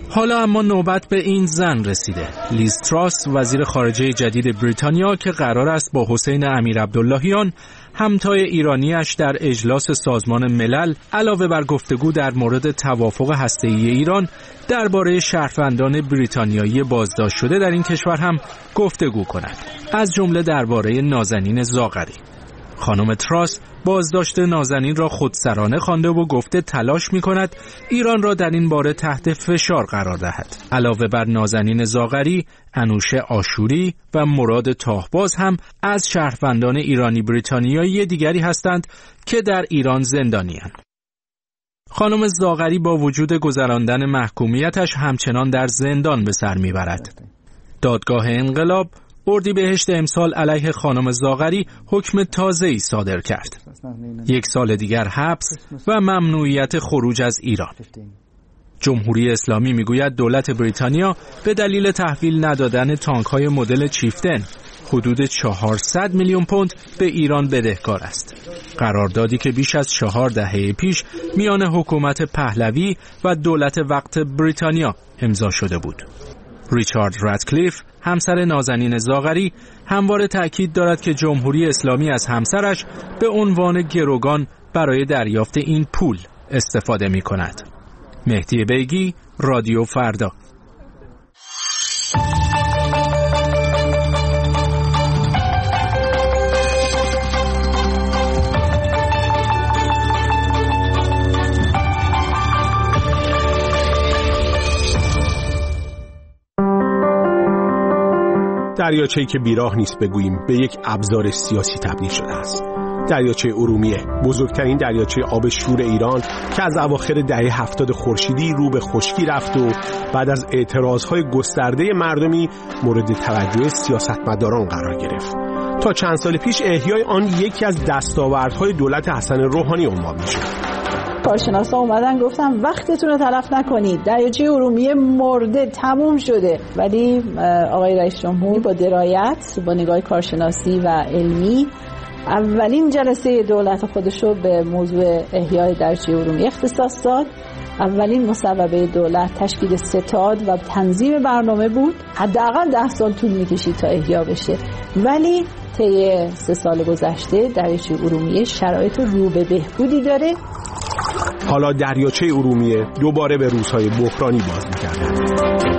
حالا اما نوبت به این زن رسیده. لیز تراس، وزیر خارجه جدید بریتانیا که قرار است با حسین امیر عبداللهیان همتای ایرانیش در اجلاس سازمان ملل علاوه بر گفتگو در مورد توافق هسته‌ای ایران درباره شهروندان بریتانیایی بازداشت شده در این کشور هم گفتگو کند، از جمله درباره نازنین زاغری. خانم تراس بازداشت نازنین را خودسرانه خوانده و گفته تلاش می‌کند ایران را در این باره تحت فشار قرار دهد. علاوه بر نازنین زاغری، انوشه آشوری و مراد تاهباز هم از شهروندان ایرانی بریتانیایی دیگری هستند که در ایران زندانی‌اند. خانم زاغری با وجود گذراندن محکومیتش همچنان در زندان به سر میبرد. دادگاه انقلاب اردیبهشت امسال علیه خانم زاغری حکم تازه‌ای صادر کرد. یک سال دیگر حبس و ممنوعیت خروج از ایران. جمهوری اسلامی میگوید دولت بریتانیا به دلیل تحویل ندادن تانک‌های مدل چیفتن حدود چهارصد میلیون پوند به ایران بدهکار است. قراردادی که بیش از چهار دهه پیش میان حکومت پهلوی و دولت وقت بریتانیا امضا شده بود. ریچارد رادکلیف، همسر نازنین زاغری، همواره تأکید دارد که جمهوری اسلامی از همسرش به عنوان گروگان برای دریافت این پول استفاده می کند. مهدی بیگی، رادیو فردا. دریاچه‌ای که بیراه نیست بگوییم به یک ابزار سیاسی تبدیل شده است. دریاچه ارومیه، بزرگترین دریاچه آب شور ایران که از اواخر دهه هفتاد خورشیدی رو به خشکی رفت و بعد از اعتراضهای گسترده مردمی مورد توجه سیاستمداران قرار گرفت. تا چند سال پیش احیای آن یکی از دستاوردهای دولت حسن روحانی عنوان می‌شد. کارشناسا اومدن گفتن وقتتون رو تلف نکنید، دریاچه ارومیه مرده، تموم شده. ولی آقای رئیس جمهور با درایت، با نگاه کارشناسی و علمی اولین جلسه دولت خودش رو به موضوع احیای دریاچه ارومیه اختصاص داد. اولین مصوبه دولت تشکیل ستاد و تنظیم برنامه بود. حداقل ده سال طول می‌کشید تا احیا بشه، ولی طی سه سال گذشته دریاچه ارومیه شرایط رو به بهبودی داره. حالا دریاچه ارومیه دوباره به روزهای بحرانی باز می‌گردد.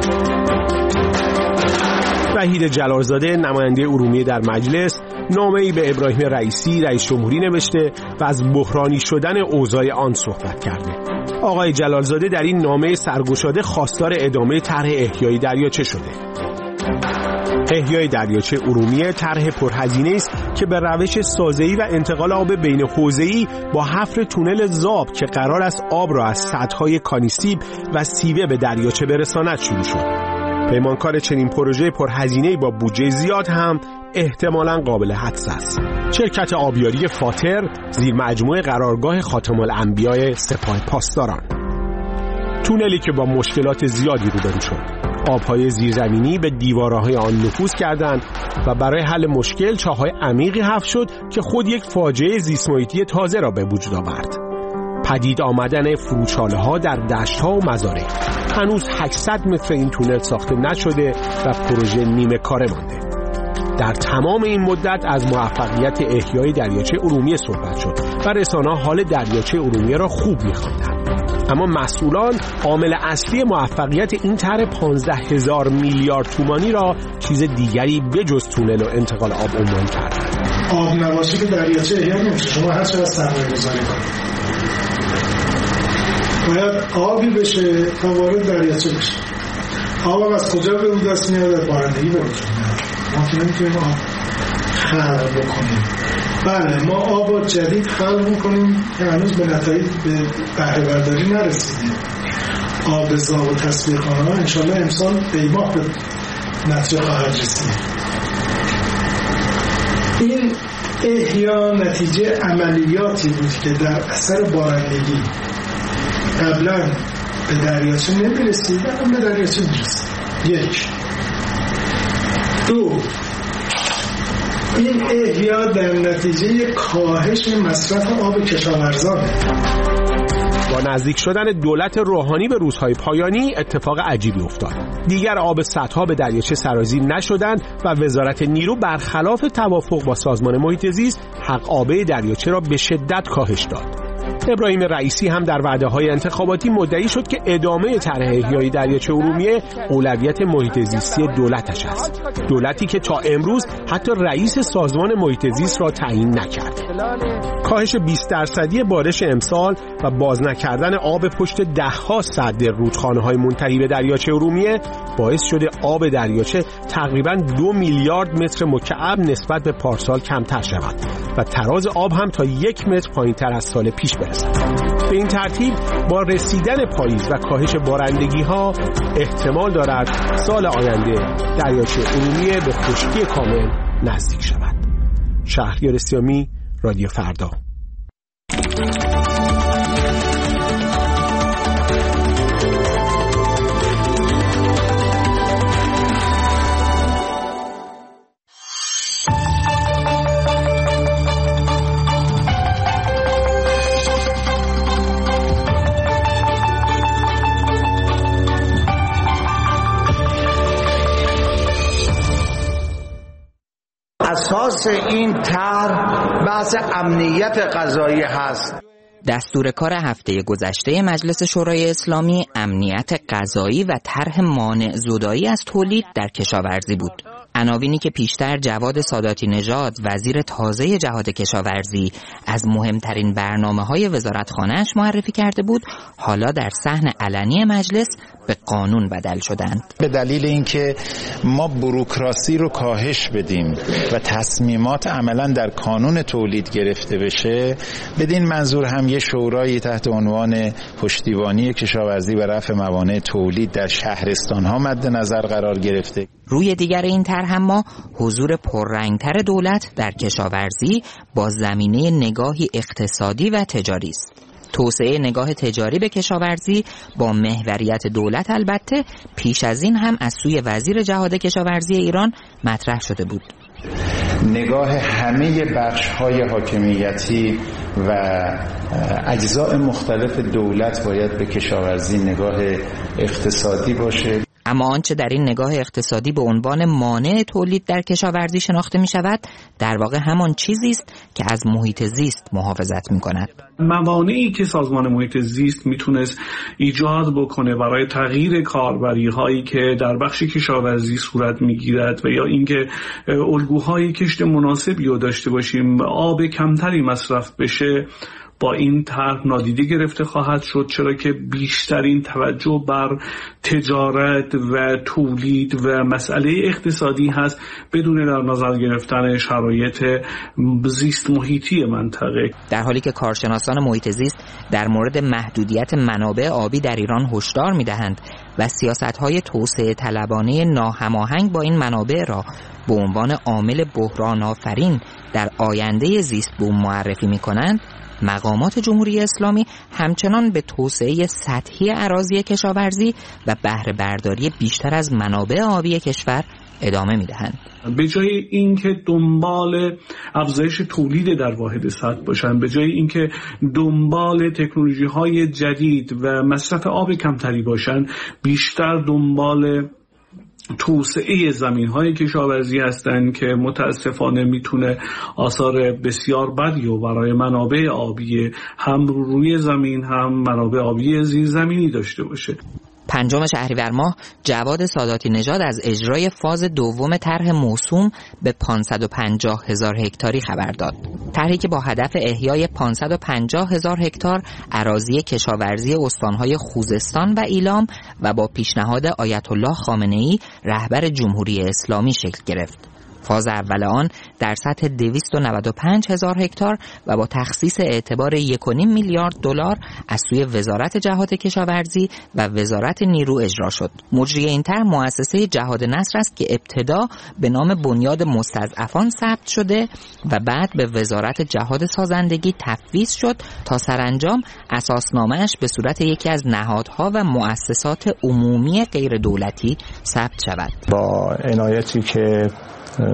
وحید جلالزاده، نماینده ارومیه در مجلس، نامه‌ای به ابراهیم رئیسی رئیس جمهوری نوشته و از بحرانی شدن اوضاع آن صحبت کرده. آقای جلالزاده در این نامه سرگشاده خواستار ادامه طرح احیای دریاچه شده. احیای دریاچه ارومیه طرح پرهزینه است که به روش سازه‌ای و انتقال آب بین حوزه‌ای با حفر تونل زاب که قرار است آب را از سدهای کانیسیب و سیوه به دریاچه برساند شروع شد. پیمانکار چنین پروژه پرهزینه‌ای با بودجه زیاد هم احتمالاً قابل حدس است. شرکت آبیاری فاتر زیر مجموعه قرارگاه خاتم الانبیاء سپاه پاسداران. تونلی که با مشکلات زیادی روبرو شد. آبهای زیرزمینی به دیوارهای آن نفوذ کردند و برای حل مشکل چاه‌های عمیقی حفر شد که خود یک فاجعه زیست‌محیطی تازه را به وجود آورد. پدید آمدن فروچاله‌ها در دشت‌ها و مزارع. هنوز هشتصد متر این تونل ساخته نشده و پروژه نیمه کاره مانده. در تمام این مدت از موفقیت احیای دریاچه ارومیه صحبت شد و رسانه‌ها حال دریاچه ارومیه را خوب می‌خواندند. اما مسئولان عامل اصلی موفقیت این طرح پانزده هزار میلیارد تومانی را چیز دیگری بجز تونل و انتقال آب عنوان کردند. آب نباشه که دریاچه احیا نمیشه. شما هر چقدر سرمایه گذاری کنید باید آبی بشه تا وارد دریاچه بشه. آب از کجا به اون دست میاد؟ بارندگی به وجود میاد. ما که نمیتونیم آب خلق بکنیم. بله ما آب جدید خلق میکنیم که هنوز به نتایج به بهره برداری نرسیدیم. آب زاب و تصفیه خانه ها انشالله امسال دیماه به نتیجه خواهد رسید. این احیا نتیجه عملیاتی بود که در اثر بارندگی قبلا به دریاچه نمیرسید و به دریاچه میرسید. یک دو این احیا در نتیجه کاهش مصرف آب کشاورزانه. با نزدیک شدن دولت روحانی به روزهای پایانی اتفاق عجیبی افتاد. دیگر آب سدها به دریاچه سرازیر نشدند و وزارت نیرو برخلاف توافق با سازمان محیط زیست حق آبه دریاچه را به شدت کاهش داد. ابراهیم رئیسی هم در وعده‌های انتخاباتی مدعی شد که ادامه طرح احیای دریاچه ارومیه اولویت محیط زیستی دولتش است. دولتی که تا امروز حتی رئیس سازمان محیط زیست را تعیین نکرده. کاهش بیست درصدی بارش امسال و باز نکردن آب پشت ده‌ها سد رودخانه‌های منتهی به دریاچه ارومیه باعث شده آب دریاچه تقریباً دو میلیارد متر مکعب نسبت به پارسال کمتر شود و تراز آب هم تا یک متر پایین‌تر از سال پیش برسد. به این ترتیب با رسیدن پاییز و کاهش بارندگی‌ها احتمال دارد سال آینده دریاچه ارومیه به خشکی کامل نزدیک شود. شهریار سیامی، رادیو فردا. اساس این طرح بحث امنیت غذایی هست. دستور کار هفته گذشته مجلس شورای اسلامی امنیت غذایی و طرح مانع زدایی از تولید در کشاورزی بود. عناوینی که پیشتر جواد ساداتی نژاد وزیر تازه جهاد کشاورزی از مهمترین برنامه‌های وزارتخانه‌اش معرفی کرده بود، حالا در صحن علنی مجلس به قانون بدل شدند. به دلیل اینکه ما بوروکراسی رو کاهش بدیم و تصمیمات عملاً در کانون تولید گرفته بشه، بدین منظور هم یه شورایی تحت عنوان پشتیبانی کشاورزی و رفع موانع تولید در شهرستان‌ها مد نظر قرار گرفته. روی دیگر این طرح هم حضور پررنگتر دولت در کشاورزی با زمینه نگاهی اقتصادی و تجاری است. توسعه نگاه تجاری به کشاورزی با محوریت دولت البته پیش از این هم از سوی وزیر جهاد کشاورزی ایران مطرح شده بود. نگاه همه بخش‌های حاکمیتی و اجزاء مختلف دولت باید به کشاورزی نگاه اقتصادی باشه. اما آنچه در این نگاه اقتصادی به عنوان مانع تولید در کشاورزی شناخته می شود در واقع همان چیزی است که از محیط زیست محافظت می کند. موانعی که سازمان محیط زیست میتونست ایجاد بکنه برای تغییر کاربری هایی که در بخش کشاورزی صورت میگیرد و یا اینکه الگوهای کشت مناسبی رو داشته باشیم، آب کمتری مصرف بشه، با این طرح نادیده گرفته خواهد شد، چرا که بیشترین توجه بر تجارت و تولید و مسئله اقتصادی هست بدون در نظر گرفتن شرایط زیست محیطی منطقه. در حالی که کارشناسان محیط زیست در مورد محدودیت منابع آبی در ایران هشدار می‌دهند و سیاست‌های توسعه طلبانه ناهماهنگ با این منابع را به عنوان عامل بحران آفرین در آینده زیست بوم معرفی می‌کنند، مقامات جمهوری اسلامی همچنان به توسعه سطحی اراضی کشاورزی و بهره برداری بیشتر از منابع آبی کشور ادامه میدهند. به جای اینکه دنبال افزایش تولید در واحد سد باشن، به جای اینکه دنبال تکنولوژی های جدید و مصرف آب کمتری باشن، بیشتر دنبال توسعه زمین‌های کشاورزی هستند که متاسفانه میتونه آثار بسیار بدی و برای منابع آبی هم روی زمین هم منابع آبی زیرزمینی داشته باشه. پنجم شهریور ماه جواد ساداتی نژاد از اجرای فاز دوم طرح موسوم به پانصد و پنجاه هزار هکتاری خبر داد. طرحی که با هدف احیای پانصد و پنجاه هزار هکتار اراضی کشاورزی استانهای خوزستان و ایلام و با پیشنهاد آیت الله خامنه‌ای رهبر جمهوری اسلامی شکل گرفت. فاز اول آن در سطح دویست و نود و پنج هزار هکتار و با تخصیص اعتبار یک و نیم میلیارد دلار از سوی وزارت جهاد کشاورزی و وزارت نیرو اجرا شد. مجری این طرح مؤسسه جهاد نصر است که ابتدا به نام بنیاد مستضعفان ثبت شده و بعد به وزارت جهاد سازندگی تفویض شد تا سرانجام اساسنامه‌اش به صورت یکی از نهادها و مؤسسات عمومی غیر دولتی ثبت شود. با عنایتی که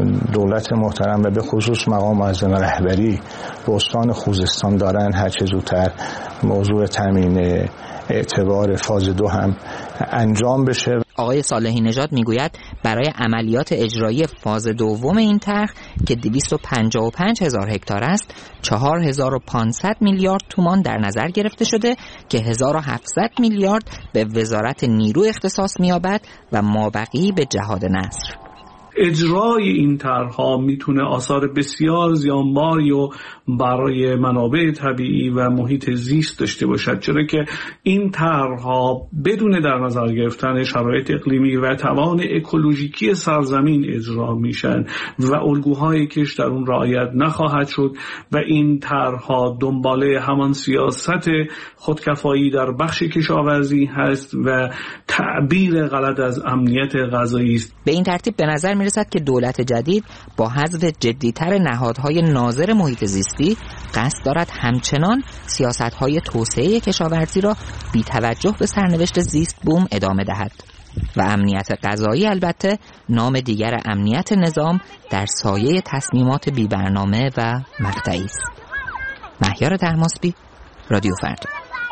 دولت محترم و به خصوص مقام معظم رهبری به استان خوزستان دارن هر چه زودتر موضوع تامین اعتبار فاز دو هم انجام بشه. آقای صالحی نژاد میگوید برای عملیات اجرایی فاز دوم این طرح که دویست و پنجاه و پنج هزار هکتار است چهار هزار و پانصد میلیارد تومان در نظر گرفته شده که هزار و هفتصد میلیارد به وزارت نیرو اختصاص می‌یابد و مابقی به جهاد نصر. اجرای این طرح‌ها میتونه آثار بسیار زیانباری و برای منابع طبیعی و محیط زیست داشته باشد، چرا که این طرح‌ها بدون در نظر گرفتن شرایط اقلیمی و توان اکولوژیکی سرزمین اجرا میشن و الگوهای کش در اون رعایت نخواهد شد و این طرح‌ها دنباله همان سیاست خودکفایی در بخش کشاورزی هست و تعبیر غلط از امنیت غذایی است. به این ترتیب به نظر میرسد که دولت جدید با حذف جدی‌تر نهادهای ناظر محیط زیستی قصد دارد همچنان سیاست‌های توسعه کشاورزی را بی توجه به سرنوشت زیست بوم ادامه دهد و امنیت غذایی البته نام دیگر امنیت نظام در سایه تصمیمات بی برنامه و مقطعی است. مهیار طهماسبی، رادیو فردا.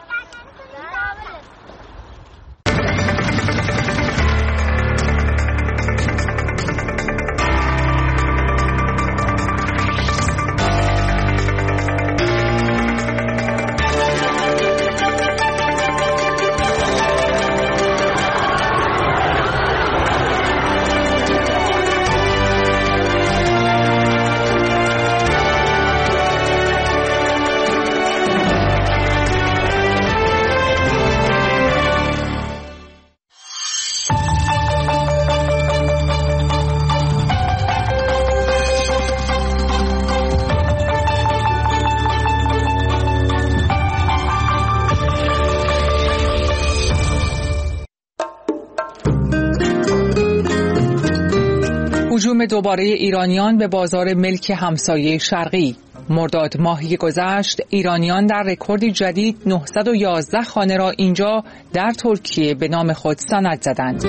هجوم دوباره ایرانیان به بازار ملک همسایه شرقی. مرداد ماهی گذشت ایرانیان در رکوردی جدید نهصد و یازده خانه را اینجا در ترکیه به نام خود سند زدند.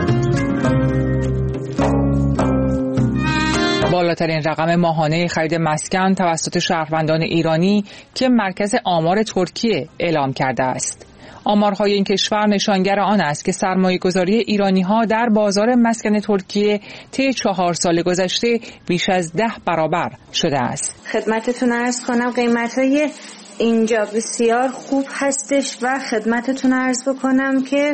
بالاترین رقم ماهانه خرید مسکن توسط شهروندان ایرانی که مرکز آمار ترکیه اعلام کرده است. آمارهای این کشور نشانگر آن است که سرمایه‌گذاری ایرانی‌ها در بازار مسکن ترکیه طی چهار سال گذشته بیش از ده برابر شده است. خدمتتون عرض کنم قیمت‌های اینجا بسیار خوب هستش و خدمتتون عرض بکنم که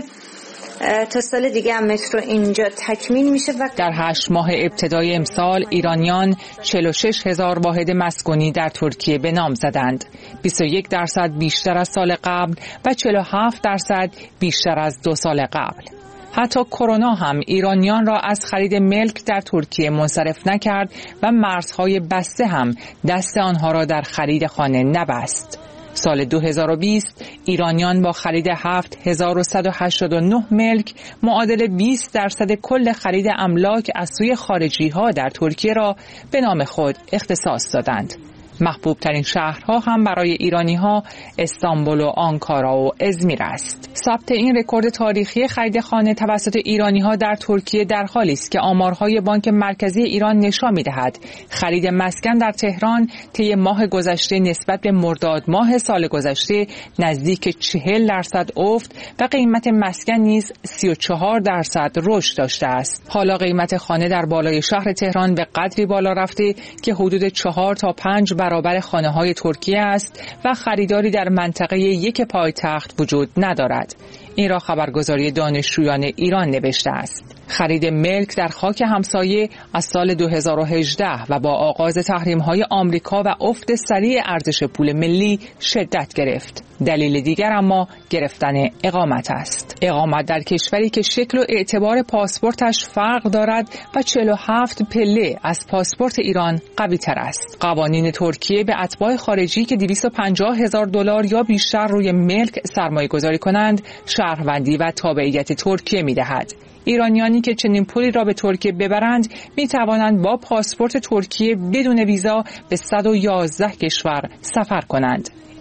تا سال دیگه هم مترو اینجا تکمیل میشه. و در هشت ماه ابتدای امسال ایرانیان چهل و شش هزار واحد مسکونی در ترکیه به نام زدند، بیست و یک درصد بیشتر از سال قبل و چهل و هفت درصد بیشتر از دو سال قبل. حتی کرونا هم ایرانیان را از خرید ملک در ترکیه منصرف نکرد و مرزهای بسته هم دست آنها را در خرید خانه نبست. سال دو هزار و بیست ایرانیان با خرید هفت هزار و صد و هشتاد و نه ملک معادل بیست درصد کل خرید املاک از سوی خارجی ها در ترکیه را به نام خود اختصاص دادند. محبوب ترین شهرها هم برای ایرانی ها استانبول و آنکارا و ازمیر است. ثبت این رکورد تاریخی خرید خانه توسط ایرانی ها در ترکیه در حالی است که آمارهای بانک مرکزی ایران نشان می‌دهد خرید مسکن در تهران طی ماه گذشته نسبت به مرداد ماه سال گذشته نزدیک چهل درصد افت و قیمت مسکن نیز سی و چهار درصد رشد داشته است. حالا قیمت خانه در بالای شهر تهران به قدری بالا رفته که حدود چهار تا پنج برابر خانه‌های ترکیه است و خریداری در منطقه یک پایتخت وجود ندارد. این را خبرگزاری دانشجویان ایران نوشته است. خرید ملک در خاک همسایه از سال دو هزار و هجده و با آغاز تحریم‌های آمریکا و افت سریع ارزش پول ملی شدت گرفت. دلیل دیگر اما گرفتن اقامت است. اقامت در کشوری که شکل و اعتبار پاسپورتش فرق دارد و چهل و هفت پله از پاسپورت ایران قوی تر است. قوانین ترکیه به اتباع خارجی که دویست و پنجاه هزار دلار یا بیشتر روی ملک سرمایه گذاری کنند شهروندی و تابعیت ترکیه می دهد. ایرانیانی که چنین پولی را به ترکیه ببرند می توانند با پاسپورت ترکیه بدون ویزا به صد و یازده کشور سفر کنند.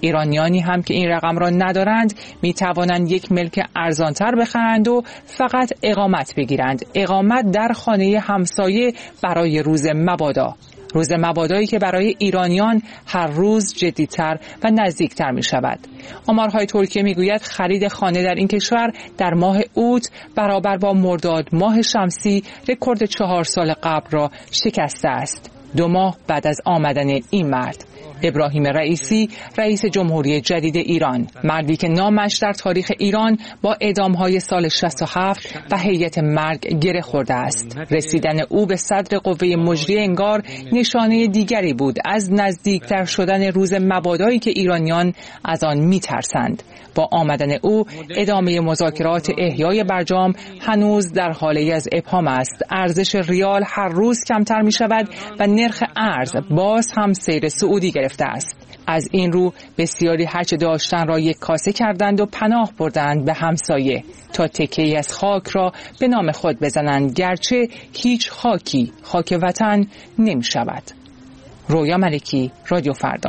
ایرانیانی هم که این رقم را ندارند می توانند یک ملک ارزانتر بخرند و فقط اقامت بگیرند. اقامت در خانه همسایه برای روز مبادا. روز مبادایی که برای ایرانیان هر روز جدی‌تر و نزدیکتر می شود. آمارهای ترکیه می گوید خرید خانه در این کشور در ماه اوت برابر با مرداد ماه شمسی رکورد چهار سال قبل را شکسته است. دو ماه بعد از آمدن این مرد، ابراهیم رئیسی، رئیس جمهوری جدید ایران، مردی که نامش در تاریخ ایران با اعدام‌های سال شصت و هفت و هیئت مرگ گره خورده است. رسیدن او به صدر قوه مجریه انگار نشانه دیگری بود از نزدیکتر شدن روز مبادایی که ایرانیان از آن می‌ترسند. با آمدن او ادامه مذاکرات احیای برجام هنوز در حالی از ابهام است. ارزش ریال هر روز کمتر می‌شود و نرخ ارز باز هم سیر صعودی گرفته است. از این رو بسیاری هرچه داشتن را یک کاسه کردند و پناه بردند به همسایه تا تکه‌ای از خاک را به نام خود بزنند، گرچه هیچ خاکی خاک وطن نمی شود. رویا ملکی، رادیو فردا.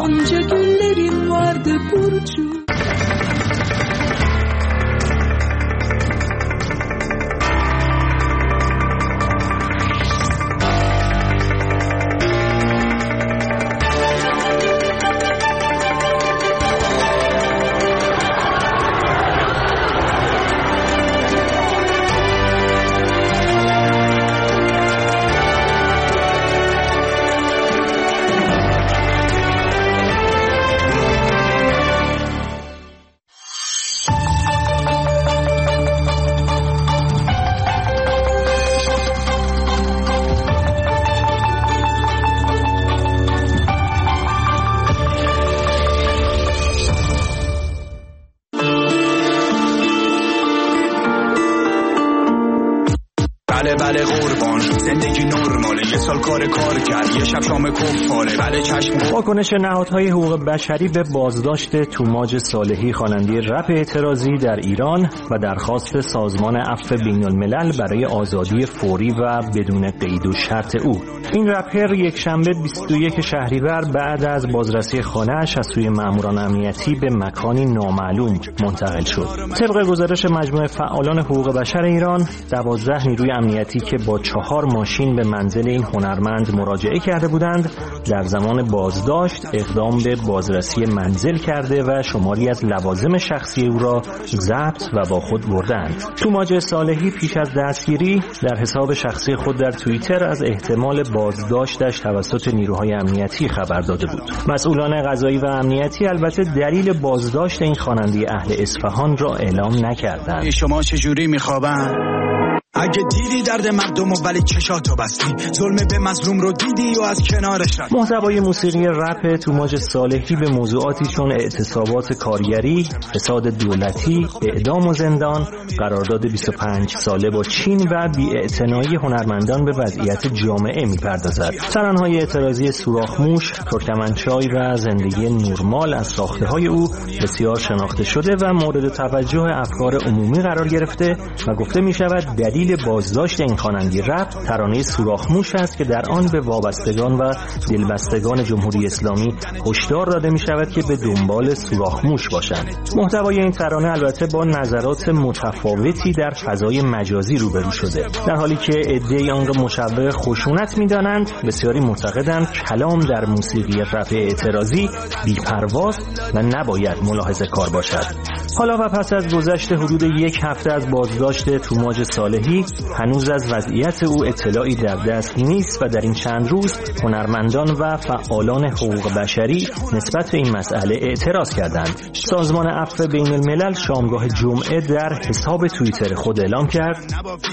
بله بله قربان، زندگی نرماله، یه سال کار کار کرد، یه شب شام کفاره، بله چشم. واکنش نهادهای حقوق بشری به بازداشت توماج صالحی خواننده رپ اعتراضی در ایران و درخواست سازمان عفو بین‌الملل برای آزادی فوری و بدون قید و شرط او. این رپر یک شنبه بیست و یک شهریور بعد از بازرسی خانه‌اش از سوی ماموران امنیتی به مکانی نامعلوم منتقل شد. طبق گزارش مجموعه فعالان حقوق بشر ایران، دوازده نیروی امنیتی که با چهار ماشین به منزل این هنرمند مراجعه کرده بودند، در زمان بازداشت اقدام به بازرسی منزل کرده و شماری از لوازم شخصی او را ضبط و با خود بردند. توماج صالحی پیش از دستگیری در حساب شخصی خود در توییتر از احتمال بازداشتش توسط نیروهای امنیتی خبر داده بود. مسئولان قضایی و امنیتی البته دلیل بازداشت این خواننده اهل اصفهان را اعلام نکردند. شما چجوری میخوابن؟ اگه دیدی درد مردم و ولی چشاتو بستی، ظلم به مظلوم رو دیدی و از کنارش رفتی. محتوای موسیقی رپ توماج صالحی به موضوعاتی چون اعتصابات کارگری، فساد دولتی، اعدام و زندان، قرارداد بیست و پنج ساله با چین و بی‌اعتنایی هنرمندان به وضعیت جامعه میپردازد. ترانه‌های اعتراضی سوراخ‌موش، ترکمنچای و زندگی نورمال از ساخته‌های او بسیار شناخته شده و مورد توجه افکار عمومی قرار گرفته و گفته می‌شود دلیل بازداشت این خواننده رپ ترانه سوراخ‌موش است که در آن به وابستگان و دلبستگان جمهوری اسلامی هشدار داده می شود که به دنبال سوراخ‌موش باشند. محتوای این ترانه البته با نظرات متفاوتی در فضای مجازی روبرو شده. در حالی که عده‌ای آن را مشوق خشونت می دانند، بسیاری معتقدند کلام در موسیقی رپ اعتراضی بی‌پرواز و نباید ملاحظه کار باشد. حالا و پس از گذشت حدود یک هفته از بازداشت توماج صالحی، هنوز از وضعیت او اطلاعی در دست نیست و در این چند روز هنرمندان و فعالان حقوق بشری نسبت به این مسئله اعتراض کردند. سازمان عفو بین‌الملل شامگاه جمعه در حساب توییتر خود اعلام کرد: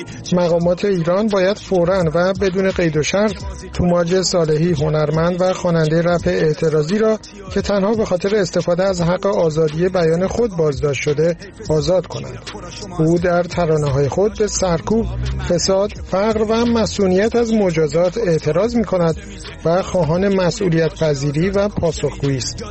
مقامات ایران باید فوراً و بدون قید و شرط توماج صالحی هنرمند و خواننده رپ اعتراضی را که تنها به خاطر استفاده از حق آزادی بیان خود بازداشت شده آزاد کنند. او در ترانه‌های خود به سرکوب، فساد، فقر و مسئولیت از مجازات اعتراض می کند و خواهان مسئولیت پذیری و پاسخگویی است.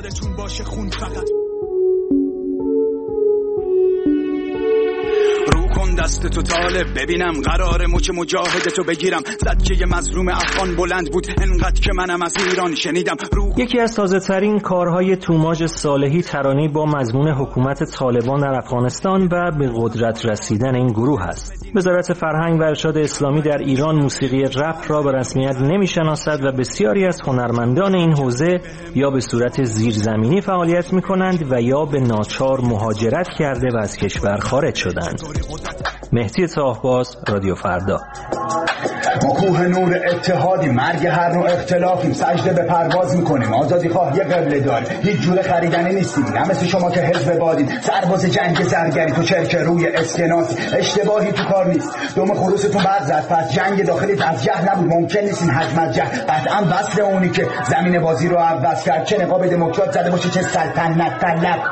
دست تو طالب ببینم قرار مچ مجاهد تو بگیرم. زد که یه مظلوم افغان بلند بود انقدر که منم از ایران شنیدم. یکی از تازه ترین کارهای توماج صالحی ترانه‌ای با مضمون حکومت طالبان در افغانستان و به قدرت رسیدن این گروه است. وزارت فرهنگ و ارشاد اسلامی در ایران موسیقی رپ را به رسمیت نمی‌شناسد و بسیاری از هنرمندان این حوزه یا به صورت زیرزمینی فعالیت می‌کنند و یا به ناچار مهاجرت کرده و از کشور خارج شدند. مهدی طاهباز، رادیو فردا. ما کوه نور اتحادی، مرگ هر نوع اختلافیم، سجده به پرواز میکنیم، آزادی خواهی قبله دار، هیچ جور خریدنی نیستیم، نه مثل شما که حزب بادیم، سرباز جنگ زرگری تو چرک روی اسکناسی، اشتباهی تو کار نیست، دوم خروستون بعد زد، پس جنگ داخلی از جهل نبود، ممکن نیست این حجم از جهل، قطعا وصل اونی که زمین بازی رو عوض کرد، چه نقاب دموکرات زده باشه چه سلطنت طلب.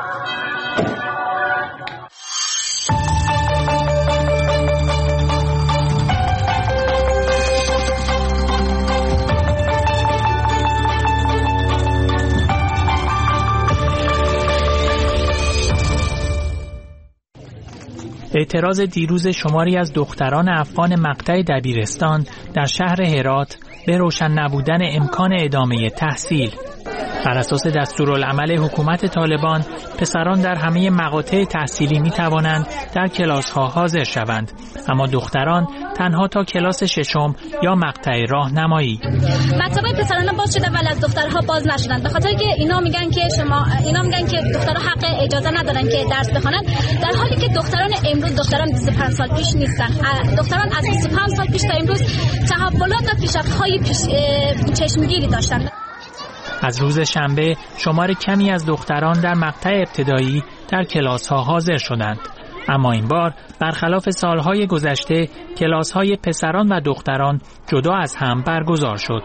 اعتراض دیروز شماری از دختران افغان مقطع دبیرستان در شهر هرات به روشن نبودن امکان ادامه تحصیل. بر اساس دستورالعمل حکومت طالبان، پسران در همه مقاطع تحصیلی می توانند در کلاس‌ها حاضر شوند، اما دختران تنها تا کلاس ششم یا مقطع راهنمایی. مکتب پسران باز شده ولی از دخترها باز نشدند، به خاطر که اینا میگن که شما اینا میگن که دخترها حق اجازه ندارن که درس بخونن، در حالی که دختران امروز دختران بیست و پنج سال پیش نیستن. دختران از بیست و پنج سال پیش تا امروز تحولات و پیشرفت‌های پیش چشمگیری داشتند. از روز شنبه شمار کمی از دختران در مقطع ابتدایی در کلاس‌ها حاضر شدند، اما این بار برخلاف سالهای گذشته کلاس‌های پسران و دختران جدا از هم برگزار شد.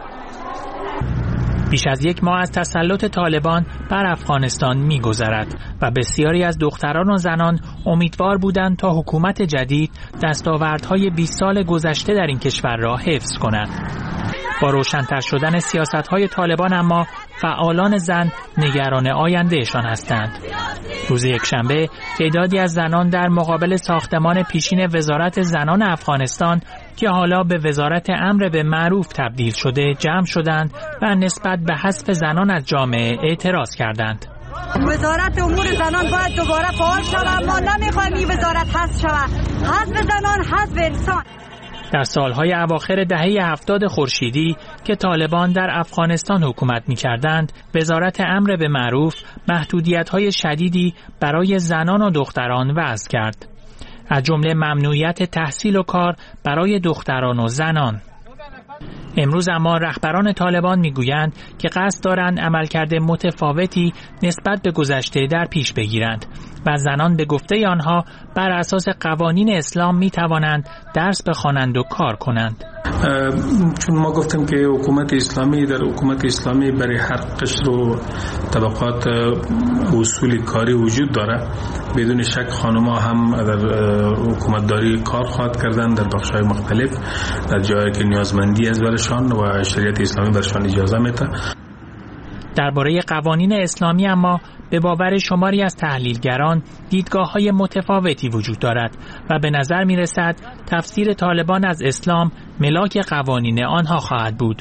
بیش از یک ماه از تسلط طالبان بر افغانستان می‌گذرد و بسیاری از دختران و زنان امیدوار بودند تا حکومت جدید دستاوردهای بیست سال گذشته در این کشور را حفظ کند. با روشن‌تر شدن سیاست‌های طالبان اما فعالان زن نگران آیندهشان هستند. روز یکشنبه تعدادی از زنان در مقابل ساختمان پیشین وزارت زنان افغانستان که حالا به وزارت امر به معروف تبدیل شده جمع شدند و نسبت به حذف زنان از جامعه اعتراض کردند. وزارت امور زنان باید دوباره فعال شود. ما نمیخوایم این وزارت حذف شود. حذف زنان، حذف انسان. در سالهای اواخر دهه هفتاد خورشیدی که طالبان در افغانستان حکومت می‌کردند، وزارت امر به معروف محدودیت‌های شدیدی برای زنان و دختران وضع کرد، از جمله ممنوعیت تحصیل و کار برای دختران و زنان. امروز اما رهبران طالبان میگویند که قصد دارند عملکرد متفاوتی نسبت به گذشته در پیش بگیرند و زنان به گفته آنها بر اساس قوانین اسلام می توانند درس بخوانند و کار کنند. چون ما گفتیم که حکومت اسلامی در حکومت اسلامی برای هر قشر و طبقات اصول کاری وجود داره. بدون شک خانم‌ها هم در حکومتداری کار خواهد کردن در بخش‌های مختلف در جایی که نیازمندی از برشان و شریعت اسلامی برشان اجازه میده. درباره قوانین اسلامی اما به باور شماری از تحلیلگران دیدگاه‌های متفاوتی وجود دارد و به نظر می‌رسد تفسیر طالبان از اسلام ملاک قوانین آنها خواهد بود.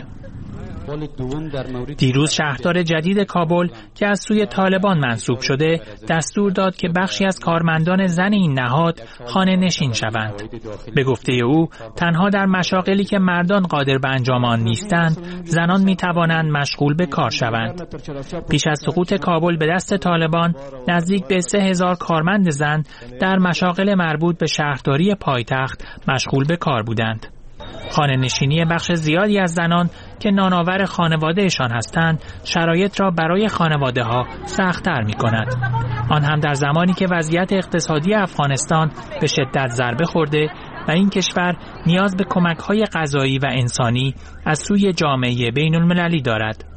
دیروز شهردار جدید کابل که از سوی طالبان منصوب شده دستور داد که بخشی از کارمندان زن این نهاد خانه نشین شوند. به گفته او تنها در مشاغلی که مردان قادر به انجام آن نیستند زنان می توانند مشغول به کار شوند. پیش از سقوط کابل به دست طالبان نزدیک به سه هزار کارمند زن در مشاغل مربوط به شهرداری پایتخت مشغول به کار بودند. خانه نشینی بخش زیادی از زنان که نانآور خانوادهشان هستند شرایط را برای خانواده ها سخت‌تر می کند. آن هم در زمانی که وضعیت اقتصادی افغانستان به شدت ضربه خورده و این کشور نیاز به کمک‌های غذایی و انسانی از سوی جامعه بین‌المللی دارد.